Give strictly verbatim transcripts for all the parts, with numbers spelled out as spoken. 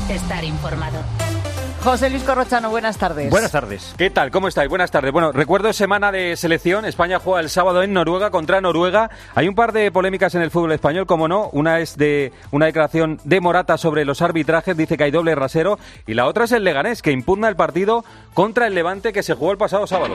estar informado. José Luis Corrochano, buenas tardes. Buenas tardes. ¿Qué tal? ¿Cómo estáis? Buenas tardes. Bueno, recuerdo semana de selección. España juega el sábado en Noruega contra Noruega. Hay un par de polémicas en el fútbol español, como no. Una es de una declaración de Morata sobre los arbitrajes. Dice que hay doble rasero. Y la otra es el Leganés, que impugna el partido contra el Levante que se jugó el pasado sábado.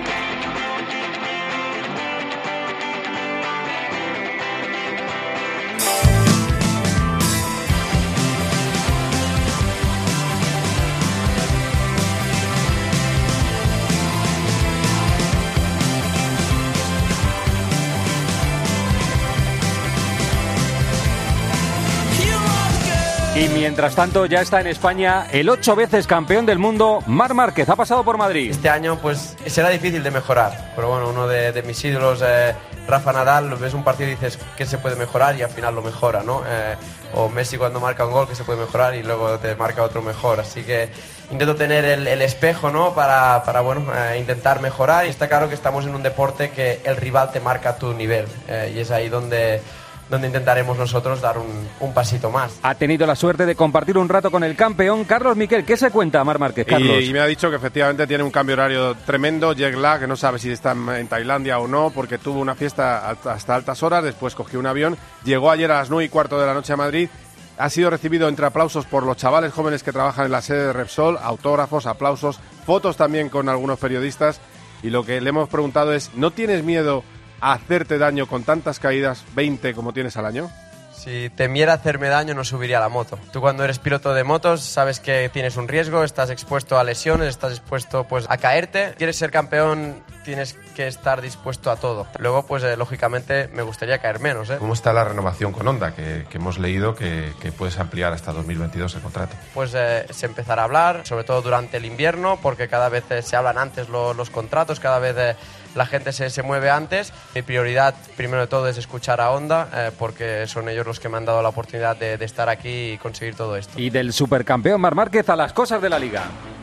Y mientras tanto ya está en España el ocho veces campeón del mundo, Marc Márquez. Ha pasado por Madrid. Este año pues será difícil de mejorar, pero bueno, uno de, de mis ídolos, eh, Rafa Nadal, ves un partido y dices que se puede mejorar y al final lo mejora, ¿no? Eh, o Messi cuando marca un gol que se puede mejorar y luego te marca otro mejor. Así que intento tener el, el espejo, ¿no? Para, para bueno, eh, intentar mejorar. Y está claro que estamos en un deporte que el rival te marca tu nivel, eh, y es ahí donde... donde intentaremos nosotros dar un, un pasito más. Ha tenido la suerte de compartir un rato con el campeón Carlos Miquel. ¿Qué se cuenta, Marc Márquez, Carlos? Y, y me ha dicho que efectivamente tiene un cambio horario tremendo, jet lag, que no sabe si está en, en Tailandia o no, porque tuvo una fiesta hasta altas horas, después cogió un avión, llegó ayer a las nueve y cuarto de la noche a Madrid, ha sido recibido entre aplausos por los chavales jóvenes que trabajan en la sede de Repsol, autógrafos, aplausos, fotos también con algunos periodistas, y lo que le hemos preguntado es, ¿no tienes miedo a hacerte daño con tantas caídas, veinte como tienes al año? Si temiera hacerme daño no subiría a la moto. Tú cuando eres piloto de motos sabes que tienes un riesgo, estás expuesto a lesiones, estás expuesto pues a caerte. Quieres ser campeón, tienes que estar dispuesto a todo. Luego pues eh, lógicamente me gustaría caer menos, ¿eh? ¿Cómo está la renovación con Honda? Que, que hemos leído que, que puedes ampliar hasta dos mil veintidós el contrato. Pues eh, se empezará a hablar, sobre todo durante el invierno, porque cada vez eh, se hablan antes lo, los contratos, cada vez eh, la gente se, se mueve antes. Mi prioridad, primero de todo, es escuchar a Honda, eh, porque son ellos los que me han dado la oportunidad de, de estar aquí y conseguir todo esto. Y del supercampeón Marc Márquez a las cosas de la Liga.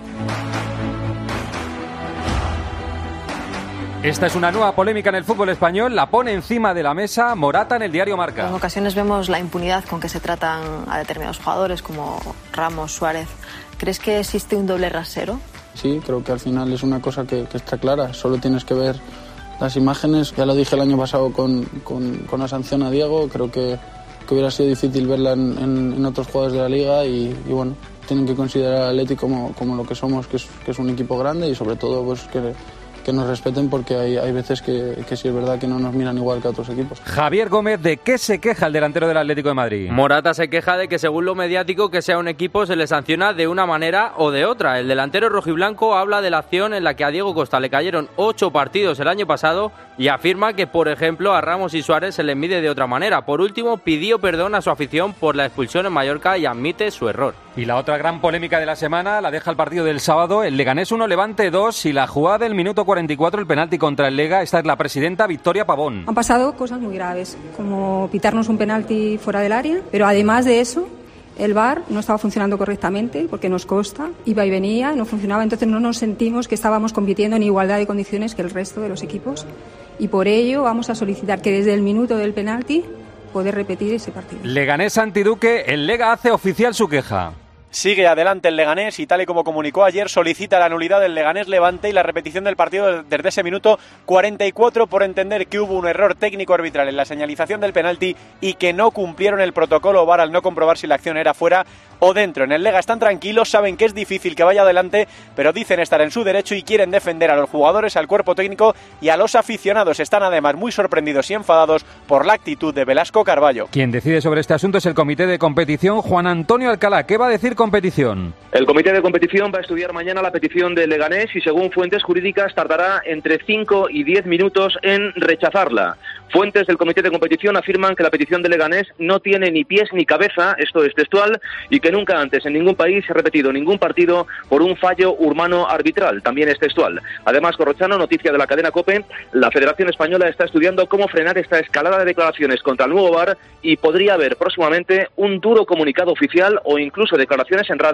Esta es una nueva polémica en el fútbol español, la pone encima de la mesa Morata en el diario Marca. En ocasiones vemos la impunidad con que se tratan a determinados jugadores como Ramos, Suárez. ¿Crees que existe un doble rasero? Sí, creo que al final es una cosa que, que está clara, solo tienes que ver las imágenes. Ya lo dije el año pasado con, con, con la sanción a Diego, creo que, que hubiera sido difícil verla en, en, en otros jugadores de la Liga y, y bueno, tienen que considerar al Atleti como, como lo que somos, que es, que es un equipo grande y sobre todo pues que... que nos respeten porque hay, hay veces que, que sí es verdad que no nos miran igual que a otros equipos. Javier Gómez, ¿de qué se queja el delantero del Atlético de Madrid? Morata se queja de que según lo mediático que sea un equipo se le sanciona de una manera o de otra. El delantero rojiblanco habla de la acción en la que a Diego Costa le cayeron ocho partidos el año pasado y afirma que, por ejemplo, a Ramos y Suárez se les mide de otra manera. Por último, pidió perdón a su afición por la expulsión en Mallorca y admite su error. Y la otra gran polémica de la semana la deja el partido del sábado, el Leganés uno, Levante dos y la jugada del minuto cuarenta y cuatro, el penalti contra el Lega. Esta es la presidenta Victoria Pavón. Han pasado cosas muy graves, como pitarnos un penalti fuera del área, pero además de eso, el V A R no estaba funcionando correctamente, porque nos consta, iba y venía, no funcionaba, entonces no nos sentimos que estábamos compitiendo en igualdad de condiciones que el resto de los equipos, y por ello vamos a solicitar que desde el minuto del penalti poder repetir ese partido. Leganés Antiduque, el Lega hace oficial su queja. Sigue adelante el Leganés y, tal y como comunicó ayer, solicita la nulidad del Leganés Levante y la repetición del partido desde ese minuto cuarenta y cuatro por entender que hubo un error técnico arbitral en la señalización del penalti y que no cumplieron el protocolo V A R al no comprobar si la acción era fuera o dentro. En el Lega están tranquilos, saben que es difícil que vaya adelante, pero dicen estar en su derecho y quieren defender a los jugadores, al cuerpo técnico y a los aficionados. Están además muy sorprendidos y enfadados por la actitud de Velasco Carballo. Quien decide sobre este asunto es el comité de competición, Juan Antonio Alcalá. ¿Qué va a decir competición? El comité de competición va a estudiar mañana la petición del Leganés y, según fuentes jurídicas, tardará entre cinco y diez minutos en rechazarla. Fuentes del comité de competición afirman que la petición del Leganés no tiene ni pies ni cabeza, esto es textual, y que nunca antes en ningún país se ha repetido ningún partido por un fallo humano arbitral, también es textual. Además, Corrochano, noticia de la cadena COPE, la Federación Española está estudiando cómo frenar esta escalada de declaraciones contra el nuevo V A R y podría haber próximamente un duro comunicado oficial o incluso declaraciones en radio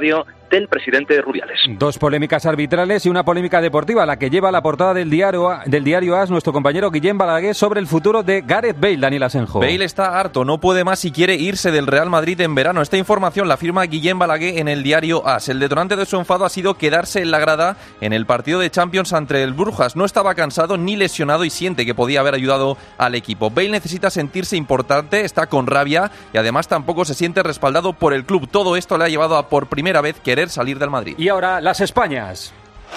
del presidente Rubiales. Dos polémicas arbitrales y una polémica deportiva, la que lleva la portada del diario, del diario A S nuestro compañero Guillem Balaguer sobre el futuro de Gareth Bale, Daniel Asenjo. Bale está harto, no puede más y quiere irse del Real Madrid en verano. Esta información la firma Guillem Balaguer en el diario A S. El detonante de su enfado ha sido quedarse en la grada en el partido de Champions ante el Brujas. No estaba cansado ni lesionado y siente que podía haber ayudado al equipo. Bale necesita sentirse importante, está con rabia y además tampoco se siente respaldado por el club. Todo esto le ha llevado a por primera vez querer salir del Madrid. Y ahora las Españas.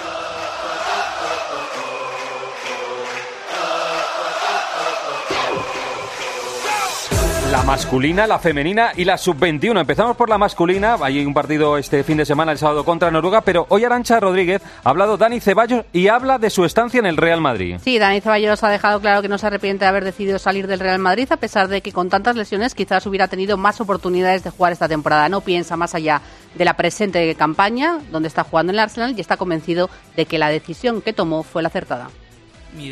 La masculina, la femenina y la sub veintiuno. Empezamos por la masculina. Hay un partido este fin de semana, el sábado, contra Noruega, pero hoy Arantxa Rodríguez ha hablado Dani Ceballos y habla de su estancia en el Real Madrid. Sí, Dani Ceballos ha dejado claro que no se arrepiente de haber decidido salir del Real Madrid, a pesar de que con tantas lesiones quizás hubiera tenido más oportunidades de jugar esta temporada. No piensa más allá de la presente campaña, donde está jugando en el Arsenal, y está convencido de que la decisión que tomó fue la acertada. Mi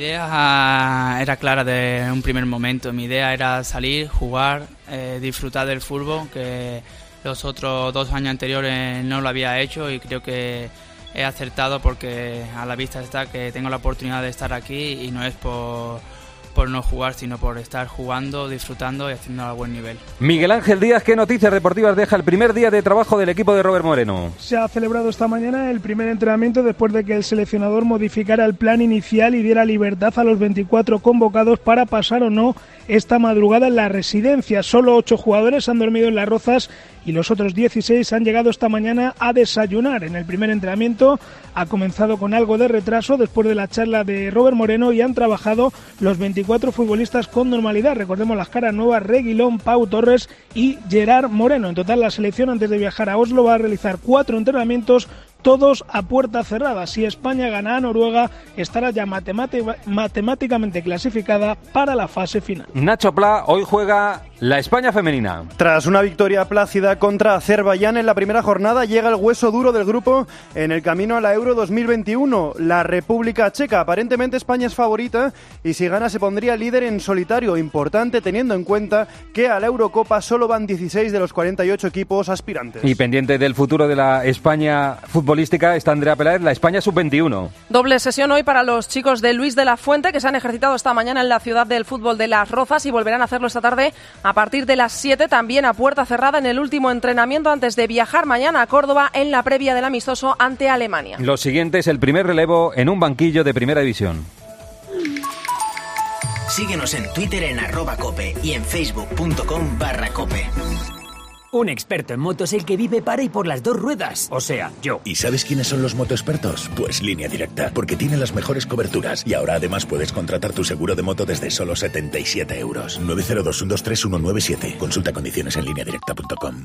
idea era clara de un primer momento. Mi idea era salir, jugar, eh, disfrutar del fútbol, que los otros dos años anteriores no lo había hecho, y creo que he acertado porque a la vista está que tengo la oportunidad de estar aquí y no es por, por no jugar, sino por estar jugando, disfrutando y haciendo a buen nivel. Miguel Ángel Díaz, ¿qué noticias deportivas deja el primer día de trabajo del equipo de Robert Moreno? Se ha celebrado esta mañana el primer entrenamiento después de que el seleccionador modificara el plan inicial y diera libertad a los veinticuatro convocados para pasar o no esta madrugada en la residencia. Solo ocho jugadores han dormido en Las Rozas y los otros dieciséis han llegado esta mañana a desayunar. En el primer entrenamiento ha comenzado con algo de retraso después de la charla de Robert Moreno y han trabajado los veinticuatro futbolistas con normalidad. Recordemos las caras nuevas: Reguilón, Pau Torres y Gerard Moreno. En total, la selección, antes de viajar a Oslo, va a realizar cuatro entrenamientos, todos a puerta cerrada. Si España gana a Noruega, estará ya matemática, matemáticamente clasificada para la fase final. Nacho Pla, hoy juega la España femenina. Tras una victoria plácida contra Azerbaiyán en la primera jornada, llega el hueso duro del grupo en el camino a la Euro dos mil veintiuno. La República Checa. Aparentemente España es favorita y si gana se pondría líder en solitario. Importante teniendo en cuenta que a la Eurocopa solo van dieciséis de los cuarenta y ocho equipos aspirantes. Y pendiente del futuro de la España futbolística está Andrea Peláez, la España sub veintiuno. Doble sesión hoy para los chicos de Luis de la Fuente, que se han ejercitado esta mañana en la ciudad del fútbol de Las Rozas y volverán a hacerlo esta tarde a partir de las siete, también a puerta cerrada en el último entrenamiento antes de viajar mañana a Córdoba en la previa del amistoso ante Alemania. Lo siguiente es el primer relevo en un banquillo de Primera División. Síguenos en Twitter en arroba cope y en facebook.com barra cope. Un experto en motos, el que vive para y por las dos ruedas, o sea, yo. ¿Y sabes quiénes son los motoexpertos? Pues Línea Directa, porque tienen las mejores coberturas y ahora además puedes contratar tu seguro de moto desde solo setenta y siete euros. nueve cero dos, uno dos tres, uno nueve siete. Consulta condiciones en línea directa punto com.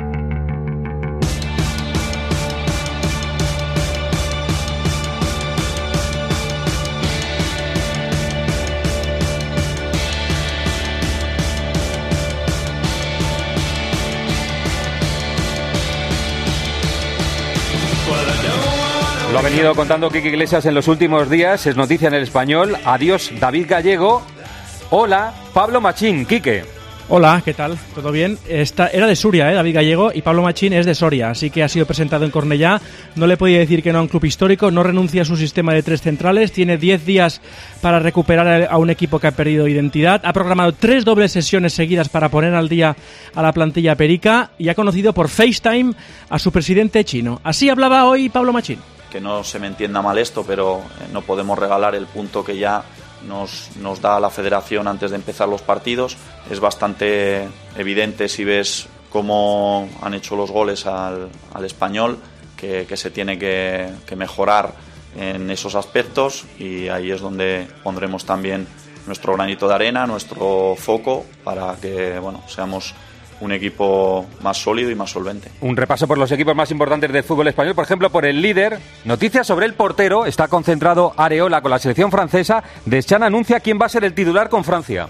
Lo ha venido contando Quique Iglesias en los últimos días, es noticia en El Español. Adiós David Gallego. Hola Pablo Machín. Quique. Hola, ¿qué tal? ¿Todo bien? Esta, era de Suria, ¿eh? David Gallego, y Pablo Machín es de Soria, así que ha sido presentado en Cornellá. No le podía decir que no a un club histórico, no renuncia a su sistema de tres centrales, tiene diez días para recuperar a un equipo que ha perdido identidad. Ha programado tres dobles sesiones seguidas para poner al día a la plantilla perica y ha conocido por FaceTime a su presidente chino. Así hablaba hoy Pablo Machín. Que no se me entienda mal esto, pero no podemos regalar el punto que ya nos, nos da la federación antes de empezar los partidos. Es bastante evidente si ves cómo han hecho los goles al, al Español, que, que se tiene que, que mejorar en esos aspectos, y ahí es donde pondremos también nuestro granito de arena, nuestro foco, para que bueno, seamos un equipo más sólido y más solvente. Un repaso por los equipos más importantes del fútbol español, por ejemplo, por el líder. Noticias sobre el portero. Está concentrado Areola con la selección francesa. Deschamps anuncia quién va a ser el titular con Francia.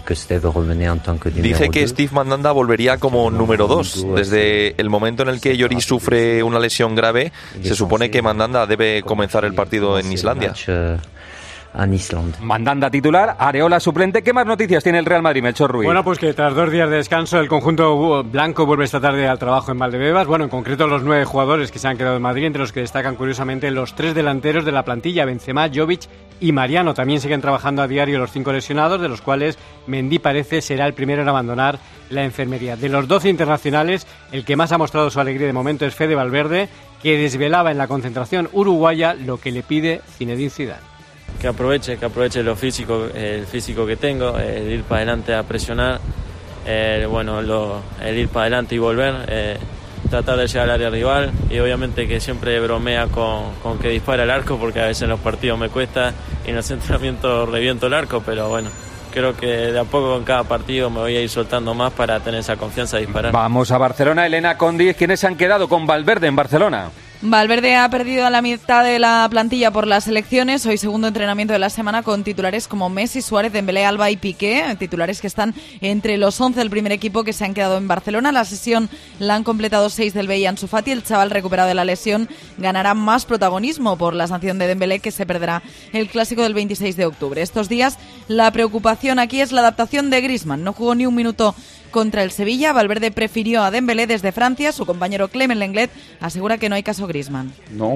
Dice que Steve Mandanda volvería como número dos. Desde el momento en el que Lloris sufre una lesión grave, se supone que Mandanda debe comenzar el partido en Islandia. en Islandia. Mandanda titular, Areola suplente. ¿Qué más noticias tiene el Real Madrid, Melchor Ruiz? Bueno, pues que tras dos días de descanso el conjunto blanco vuelve esta tarde al trabajo en Valdebebas. Bueno, en concreto los nueve jugadores que se han quedado en Madrid, entre los que destacan curiosamente los tres delanteros de la plantilla, Benzema, Jovic y Mariano. También siguen trabajando a diario los cinco lesionados, de los cuales Mendy parece será el primero en abandonar la enfermería. De los doce internacionales, el que más ha mostrado su alegría de momento es Fede Valverde, que desvelaba en la concentración uruguaya lo que le pide Zinedine Zidane. Que aproveche, que aproveche lo físico, el físico que tengo, el ir para adelante a presionar, eh, bueno, lo, el ir para adelante y volver, eh, tratar de llegar al área rival, y obviamente que siempre bromea con, con que dispara el arco, porque a veces en los partidos me cuesta y en los entrenamientos reviento el arco, pero bueno, creo que de a poco en cada partido me voy a ir soltando más para tener esa confianza de disparar. Vamos a Barcelona, Elena Condiz. ¿Quiénes se han quedado con Valverde en Barcelona? Valverde ha perdido a la mitad de la plantilla por las elecciones. Hoy segundo entrenamiento de la semana con titulares como Messi, Suárez, Dembélé, Alba y Piqué. Titulares que están entre los once del primer equipo que se han quedado en Barcelona. La sesión la han completado seis del B y Ansu Fati. El chaval recuperado de la lesión ganará más protagonismo por la sanción de Dembélé, que se perderá el clásico del veintiséis de octubre. Estos días la preocupación aquí es la adaptación de Griezmann. No jugó ni un minuto contra el Sevilla. Valverde prefirió a Dembélé desde Francia. Su compañero Clement Lenglet asegura que no hay caso Griezmann. No,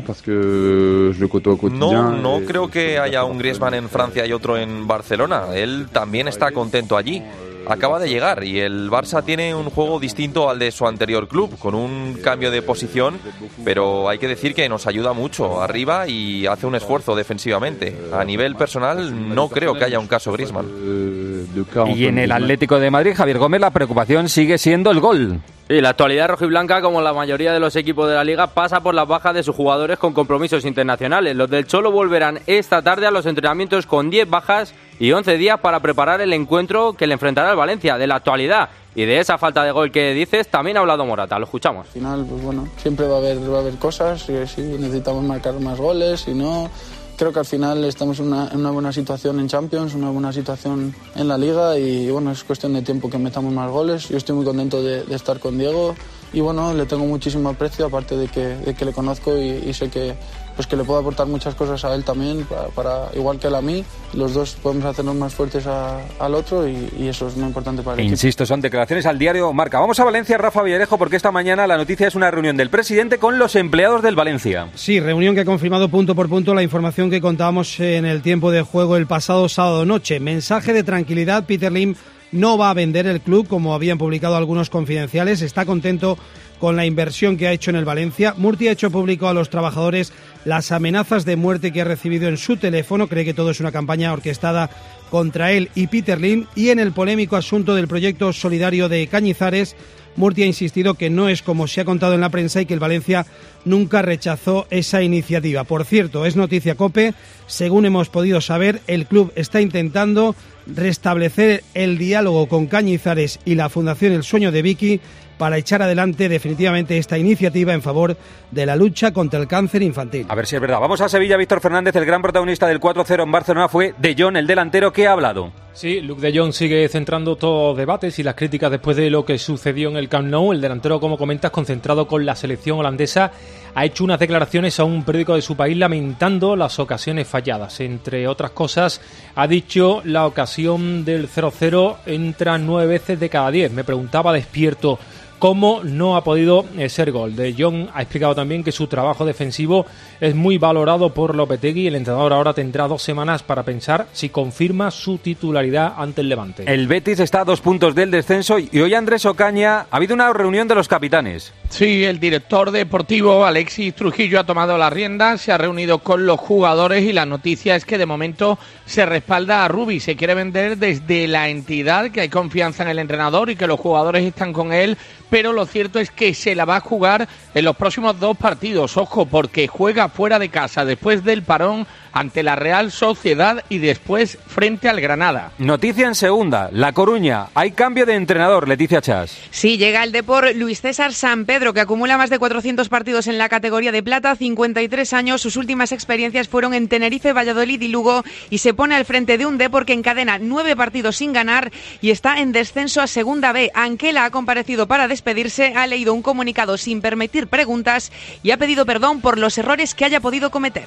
no, no creo que haya un Griezmann en Francia y otro en Barcelona. Él también está contento allí. Acaba de llegar y el Barça tiene un juego distinto al de su anterior club, con un cambio de posición, pero hay que decir que nos ayuda mucho arriba y hace un esfuerzo defensivamente. A nivel personal no creo que haya un caso Griezmann. Y en el Atlético de Madrid, Javier Gómez, la preocupación sigue siendo el gol. Sí, la actualidad rojiblanca, como la mayoría de los equipos de la Liga, pasa por las bajas de sus jugadores con compromisos internacionales. Los del Cholo volverán esta tarde a los entrenamientos con diez bajas y once días para preparar el encuentro que le enfrentará al Valencia. De la actualidad y de esa falta de gol que dices, también ha hablado Morata. Lo escuchamos. Al final, pues bueno, siempre va a haber, va a haber cosas, si, si necesitamos marcar más goles, si no... Creo que al final estamos en una, en una buena situación en Champions, una buena situación en la Liga y bueno, es cuestión de tiempo que metamos más goles. Yo estoy muy contento de, de estar con Diego y bueno, le tengo muchísimo aprecio, aparte de que, de que le conozco y, y sé que, pues que le puedo aportar muchas cosas a él también, para, para igual que él a mí. Los dos podemos hacernos más fuertes a, al otro y, y eso es muy importante para el equipo. Insisto, son declaraciones al diario Marca. Vamos a Valencia, Rafa Villarejo, porque esta mañana la noticia es una reunión del presidente con los empleados del Valencia. Sí, reunión que ha confirmado punto por punto la información que contábamos en el tiempo de juego el pasado sábado noche. Mensaje de tranquilidad, Peter Lim no va a vender el club, como habían publicado algunos confidenciales, está contento con la inversión que ha hecho en el Valencia. Murti ha hecho público a los trabajadores las amenazas de muerte que ha recibido en su teléfono, cree que todo es una campaña orquestada contra él y Peter Lim, y en el polémico asunto del proyecto solidario de Cañizares, Murti ha insistido que no es como se ha contado en la prensa y que el Valencia nunca rechazó esa iniciativa. Por cierto, es noticia COPE, según hemos podido saber, el club está intentando restablecer el diálogo con Cañizares y la Fundación El Sueño de Vicky para echar adelante definitivamente esta iniciativa en favor de la lucha contra el cáncer infantil. A ver si es verdad. Vamos a Sevilla. Víctor Fernández, el gran protagonista del cuatro cero en Barcelona fue De Jong, el delantero que ha hablado. Sí, Luke De Jong sigue centrando todos los debates y las críticas después de lo que sucedió en el Camp Nou. El delantero, como comentas, concentrado con la selección holandesa, ha hecho unas declaraciones a un periódico de su país lamentando las ocasiones falladas. Entre otras cosas, ha dicho: la ocasión del cero cero entra nueve veces de cada diez. Me preguntaba despierto cómo no ha podido eh, ser gol. De Jong ha explicado también que su trabajo defensivo es muy valorado por Lopetegui. El entrenador ahora tendrá dos semanas para pensar si confirma su titularidad ante el Levante. El Betis está a dos puntos del descenso y hoy, Andrés Ocaña, ha habido una reunión de los capitanes. Sí, el director deportivo Alexis Trujillo ha tomado las riendas, se ha reunido con los jugadores y la noticia es que de momento se respalda a Rubi. Se quiere vender desde la entidad, que hay confianza en el entrenador y que los jugadores están con él, pero lo cierto es que se la va a jugar en los próximos dos partidos. Ojo, porque juega fuera de casa después del parón ante la Real Sociedad y después frente al Granada. Noticia en segunda, La Coruña. Hay cambio de entrenador, Leticia Chas. Sí, llega el Depor Luis César San Pedro, que acumula más de cuatrocientos partidos en la categoría de plata, cincuenta y tres años. Sus últimas experiencias fueron en Tenerife, Valladolid y Lugo y se pone al frente de un Depor que encadena nueve partidos sin ganar y está en descenso a Segunda B. Anquela ha comparecido para despedirse, ha leído un comunicado sin permitir preguntas y ha pedido perdón por los errores que haya podido cometer.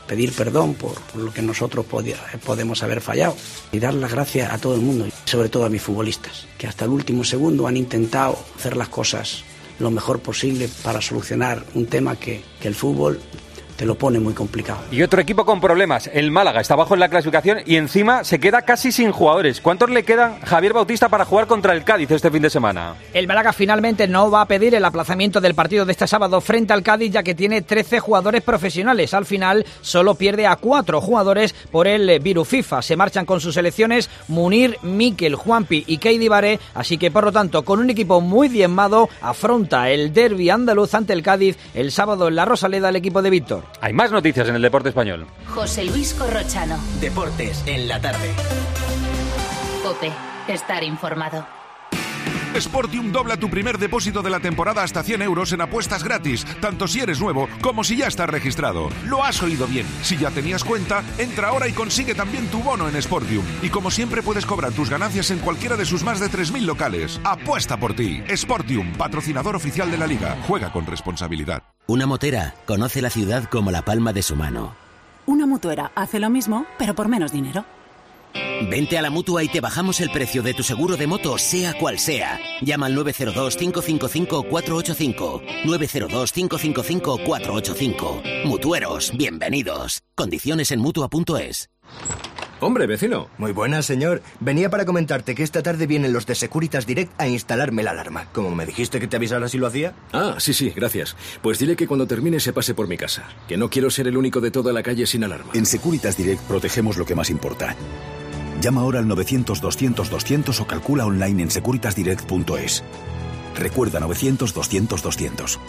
pedir perdón por, por lo que nosotros podía, podemos haber fallado y dar las gracias a todo el mundo, y sobre todo a mis futbolistas, que hasta el último segundo han intentado hacer las cosas lo mejor posible para solucionar un tema que, que el fútbol te lo pone muy complicado. Y otro equipo con problemas, el Málaga, está abajo en la clasificación y encima se queda casi sin jugadores. ¿Cuántos le quedan, Javier Bautista, para jugar contra el Cádiz este fin de semana? El Málaga finalmente no va a pedir el aplazamiento del partido de este sábado frente al Cádiz, ya que tiene trece jugadores profesionales. Al final solo pierde a cuatro jugadores por el virus FIFA. Se marchan con sus selecciones Munir, Mikel, Juanpi y Keidi Baré, así que por lo tanto con un equipo muy diezmado afronta el derbi andaluz ante el Cádiz el sábado en la Rosaleda el equipo de Víctor. Hay más noticias en el deporte español. José Luis Corrochano. Deportes en la tarde. COPE. Estar informado. Sportium dobla tu primer depósito de la temporada hasta cien euros en apuestas gratis, tanto si eres nuevo como si ya estás registrado. Lo has oído bien. Si ya tenías cuenta, entra ahora y consigue también tu bono en Sportium. Y como siempre puedes cobrar tus ganancias en cualquiera de sus más de tres mil locales. Apuesta por ti. Sportium, patrocinador oficial de la Liga. Juega con responsabilidad. Una motera conoce la ciudad como la palma de su mano. Una mutuera hace lo mismo, pero por menos dinero. Vente a la Mutua y te bajamos el precio de tu seguro de moto, sea cual sea. Llama al nueve cero dos, cinco cinco cinco, cuatro ocho cinco. nueve cero dos, cinco cinco cinco, cuatro ocho cinco. Mutueros, bienvenidos. Condiciones en Mutua punto es. Hombre, vecino. Muy buenas, señor. Venía para comentarte que esta tarde vienen los de Securitas Direct a instalarme la alarma. Como me dijiste que te avisara si lo hacía. Ah, sí, sí, gracias. Pues dile que cuando termine se pase por mi casa. Que no quiero ser el único de toda la calle sin alarma. En Securitas Direct protegemos lo que más importa. Llama ahora al novecientos, doscientos, doscientos o calcula online en securitas direct punto es. Recuerda novecientos, doscientos, doscientos.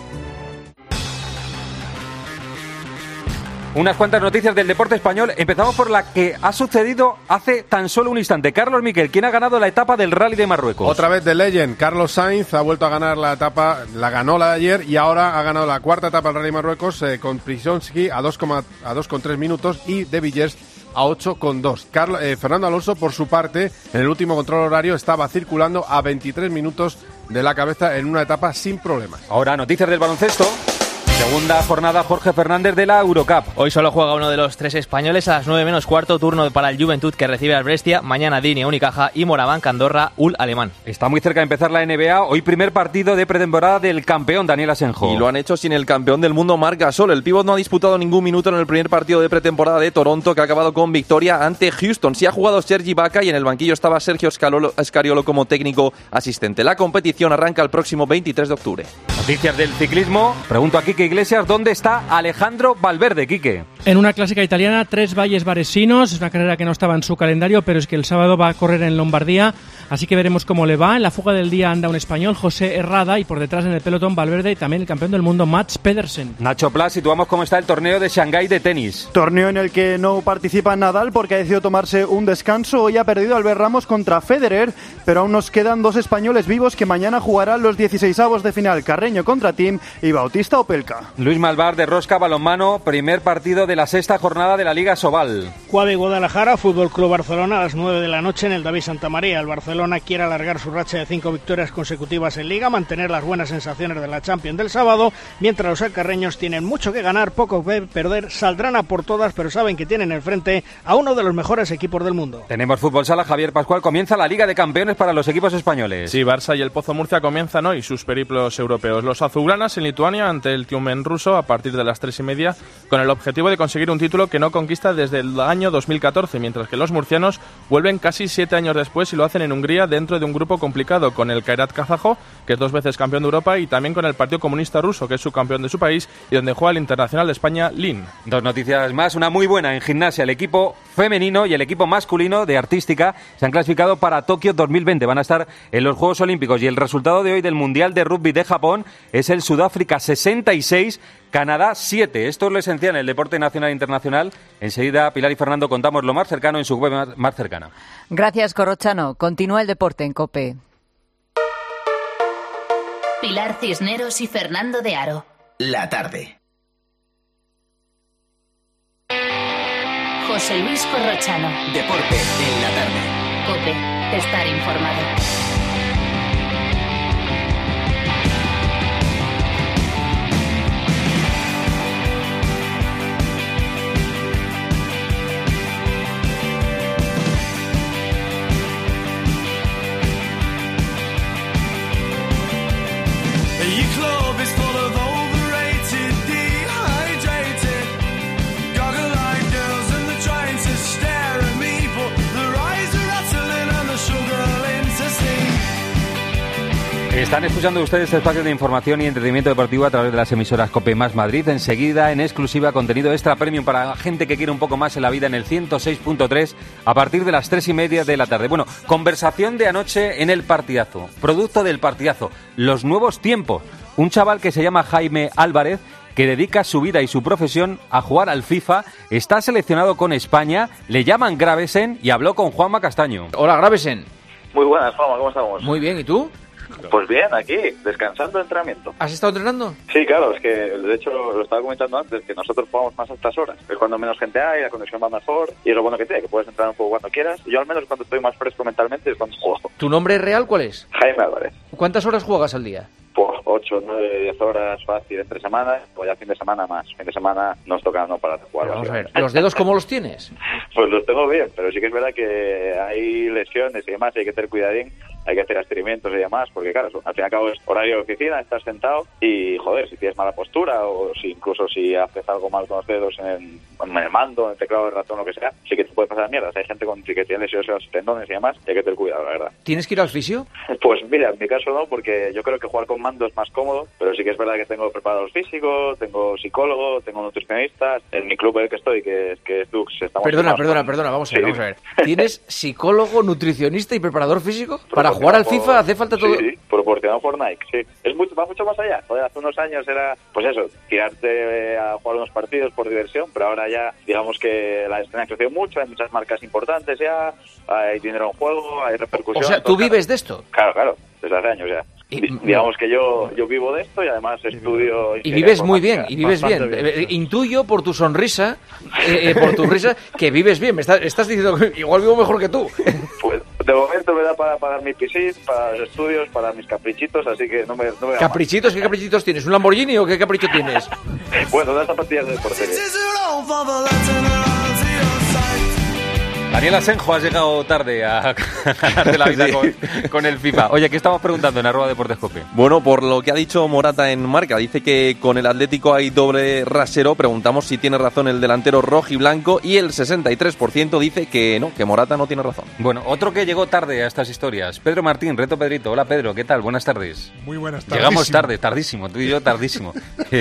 Unas cuantas noticias del deporte español. Empezamos por la que ha sucedido hace tan solo un instante. Carlos Miquel, ¿quién ha ganado la etapa del Rally de Marruecos? Otra vez de Legend. Carlos Sainz ha vuelto a ganar la etapa, la ganó la de ayer y ahora ha ganado la cuarta etapa del Rally de Marruecos eh, con Prisonsky a dos coma tres minutos y De Villers a ocho coma dos. Carlos, eh, Fernando Alonso, por su parte, en el último control horario estaba circulando a veintitrés minutos de la cabeza en una etapa sin problemas. Ahora, noticias del baloncesto. Segunda jornada, Jorge Fernández, de la Eurocup. Hoy solo juega uno de los tres españoles a las nueve menos cuarto, turno para el Juventud que recibe al Brescia, mañana Dini Unicaja y Moraván Andorra Ul Alemán. Está muy cerca de empezar la N B A, hoy primer partido de pretemporada del campeón Daniel Asenjo. Y lo han hecho sin el campeón del mundo Marc Gasol. El pívot no ha disputado ningún minuto en el primer partido de pretemporada de Toronto, que ha acabado con victoria ante Houston. Sí ha jugado Sergi Ibaka y en el banquillo estaba Sergio Scariolo como técnico asistente. La competición arranca el próximo veintitrés de octubre. Noticias del ciclismo. Pregunto a Quique Iglesias, ¿dónde está Alejandro Valverde, Quique? En una clásica italiana, Tres Valles Varesinos. Es una carrera que no estaba en su calendario, pero es que el sábado va a correr en Lombardía, así que veremos cómo le va. En la fuga del día anda un español, José Herrada, y por detrás en el pelotón Valverde y también el campeón del mundo, Mats Pedersen. Nacho Plas, situamos cómo está el torneo de Shanghái de tenis. Torneo en el que no participa Nadal porque ha decidido tomarse un descanso. Hoy ha perdido Albert Ramos contra Federer, pero aún nos quedan dos españoles vivos que mañana jugarán los dieciseisavos de final, Carreño contra Tim y Bautista Opelka. Luis Malvar de Rosca Balonmano, primer partido de la sexta jornada de la Liga Sobal. Cuave Guadalajara, Fútbol Club Barcelona a las nueve de la noche en el David Santa María. El Barcelona quiere alargar su racha de cinco victorias consecutivas en Liga, mantener las buenas sensaciones de la Champions del sábado, mientras los alcarreños tienen mucho que ganar, poco que perder, saldrán a por todas, pero saben que tienen enfrente a uno de los mejores equipos del mundo. Tenemos fútbol sala, Javier Pascual, comienza la Liga de Campeones para los equipos españoles. Sí, Barça y el Pozo Murcia comienzan hoy sus periplos europeos. Los azulgranas en Lituania ante el Tiumen ruso a partir de las tres y media, con el objetivo de conseguir un título que no conquista desde el año dos mil catorce, mientras que los murcianos vuelven casi siete años después y lo hacen en Hungría dentro de un grupo complicado, con el Kairat kazajo, que es dos veces campeón de Europa, y también con el Partido Comunista Ruso, que es subcampeón de su país y donde juega el internacional de España, Lin. Dos noticias más, una muy buena en gimnasia. El equipo femenino y el equipo masculino de artística se han clasificado para Tokio dos mil veinte, van a estar en los Juegos Olímpicos, y el resultado de hoy del Mundial de Rugby de Japón es el Sudáfrica sesenta y seis, Canadá siete. Esto es lo esencial en el deporte nacional e internacional. Enseguida, Pilar y Fernando, contamos lo más cercano en su web más, más cercana. Gracias, Corrochano. Continúa el deporte en COPE. Pilar Cisneros y Fernando de Aro. La tarde. José Luis Corrochano. Deporte en la tarde. COPE. Estar informado. Están escuchando ustedes este espacio de información y entretenimiento deportivo a través de las emisoras COPE más Madrid. Enseguida, en exclusiva, contenido extra premium para gente que quiere un poco más en la vida en el ciento seis punto tres a partir de las tres y media de la tarde. Bueno, conversación de anoche en el partidazo. Producto del partidazo. Los nuevos tiempos. Un chaval que se llama Jaime Álvarez, que dedica su vida y su profesión a jugar al FIFA, está seleccionado con España, le llaman Gravesen y habló con Juanma Castaño. Hola, Gravesen. Muy buenas, Juanma, ¿cómo estamos? Muy bien, ¿y tú? Pues bien, aquí, descansando de entrenamiento. ¿Has estado entrenando? Sí, claro, es que de hecho lo estaba comentando antes, que nosotros jugamos más a estas horas. Es cuando menos gente hay, la conexión va mejor y es lo bueno que tiene, que puedes entrenar un poco cuando quieras. Yo al menos cuando estoy más fresco mentalmente es cuando juego. ¿Tu nombre real cuál es? Jaime Álvarez. ¿Cuántas horas juegas al día? Pues ocho, nueve, diez horas fácil entre semanas, o ya fin de semana más. Fin de semana nos toca no parar de jugar. Pero vamos a ver, ¿los dedos cómo los tienes? Pues los tengo bien, pero sí que es verdad que hay lesiones y demás, hay que tener cuidadín, hay que hacer experimentos y demás, porque claro, al fin y al cabo es horario de oficina, estás sentado y joder, si tienes mala postura o si incluso si haces algo mal con los dedos en el, en el mando, en el teclado del ratón, lo que sea, sí que te puede pasar mierdas. Hay gente con, que tiene lesiones en los tendones y demás, y hay que tener cuidado, la verdad. ¿Tienes que ir al fisio? Pues mira, en mi caso no, porque yo creo que jugar con mando es más cómodo, pero sí que es verdad que tengo preparador físico, tengo psicólogo, tengo nutricionistas. En mi club en el que estoy, que es que es Dux, estamos... Perdona, perdona, perdona, vamos a ver, sí. vamos a ver. ¿Tienes psicólogo, nutricionista y preparador físico? ¿Para jugar al FIFA hace falta todo? Sí, sí, proporcionado por Nike, sí. Es mucho, va mucho más allá. Joder, hace unos años era, pues eso, tirarte a jugar unos partidos por diversión, pero ahora ya, digamos que la escena ha crecido mucho, hay muchas marcas importantes ya, hay dinero en juego, hay repercusión. O sea, ¿tú vives de esto? Claro, claro, desde hace años ya. Y, digamos que yo yo vivo de esto y además estudio... Y vives muy bien, y vives bien. bien. Intuyo por tu sonrisa, eh, eh, por tu risa, que vives bien. Me estás, estás diciendo que igual vivo mejor que tú. Pues de momento me da para pagar mi piscina, para los estudios, para mis caprichitos, así que no me, no me da ¿Caprichitos? más. ¿Qué caprichitos tienes? ¿Un Lamborghini o qué capricho tienes? Bueno, das zapatillas de portería. Daniel Asenjo, has llegado tarde a ganarte la vida con, con el FIFA. Oye, ¿qué estamos preguntando en arroba Deportes Cope? Bueno, por lo que ha dicho Morata en Marca, dice que con el Atlético hay doble rasero. Preguntamos si tiene razón el delantero rojiblanco y el sesenta y tres por ciento dice que no, que Morata no tiene razón. Bueno, otro que llegó tarde a estas historias, Pedro Martín, Reto Pedrito. Hola Pedro, ¿qué tal? Buenas tardes. Muy buenas tardes. Llegamos tarde, tardísimo, tú y yo tardísimo.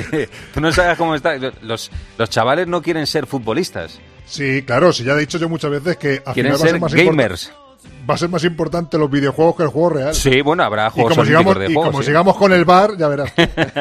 Tú no sabes cómo está. Los, los chavales no quieren ser futbolistas. Sí, claro, sí, ya he dicho yo muchas veces que al quieren final va a ser más gamers. Va a ser más importante los videojuegos que el juego real. Sí, bueno, habrá juegos y como sigamos, sigamos, de y juegos. como sí. sigamos con el bar, ya verás.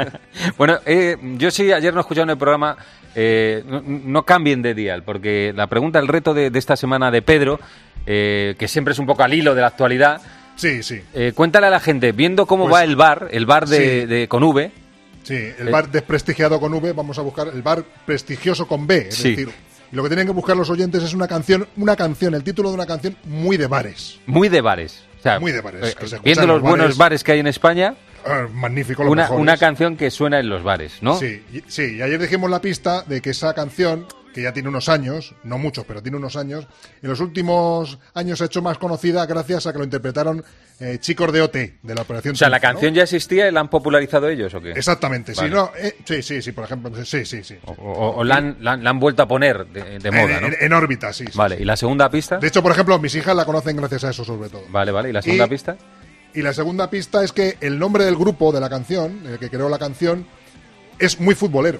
Bueno, eh, yo sí, ayer no escuché en el programa, eh, no, no cambien de dial, porque la pregunta, el reto de, de esta semana de Pedro, eh, que siempre es un poco al hilo de la actualidad. Sí, sí. Eh, cuéntale a la gente, viendo cómo pues, va el bar, el bar de, sí. de con V. Sí, el bar desprestigiado con V, vamos a buscar el bar prestigioso con B, es sí. decir... Y lo que tienen que buscar los oyentes es una canción, una canción, el título de una canción muy de bares. Muy de bares. O sea, muy de bares. Eh, viendo los, los bares, buenos bares que hay en España, uh, magnífico, los una, mejores. Una canción que suena en los bares, ¿no? Sí, y, sí, y ayer dijimos la pista de que esa canción, que ya tiene unos años, no muchos, pero tiene unos años, en los últimos años se ha hecho más conocida gracias a que lo interpretaron eh, chicos de O T, de la Operación O sea, Triunfo, ¿la canción ¿no? ya existía y la han popularizado ellos o qué? Exactamente, vale. sí, no, eh, sí, sí, sí, por ejemplo, sí, sí, sí. O, o, o la, han, la, han, la han vuelto a poner de, de moda, en, ¿no? En, en órbita, sí, sí. Vale, sí. ¿y la segunda pista? De hecho, por ejemplo, mis hijas la conocen gracias a eso sobre todo. Vale, vale, ¿y la segunda y, pista? Y la segunda pista es que el nombre del grupo de la canción, el que creó la canción, es muy futbolero.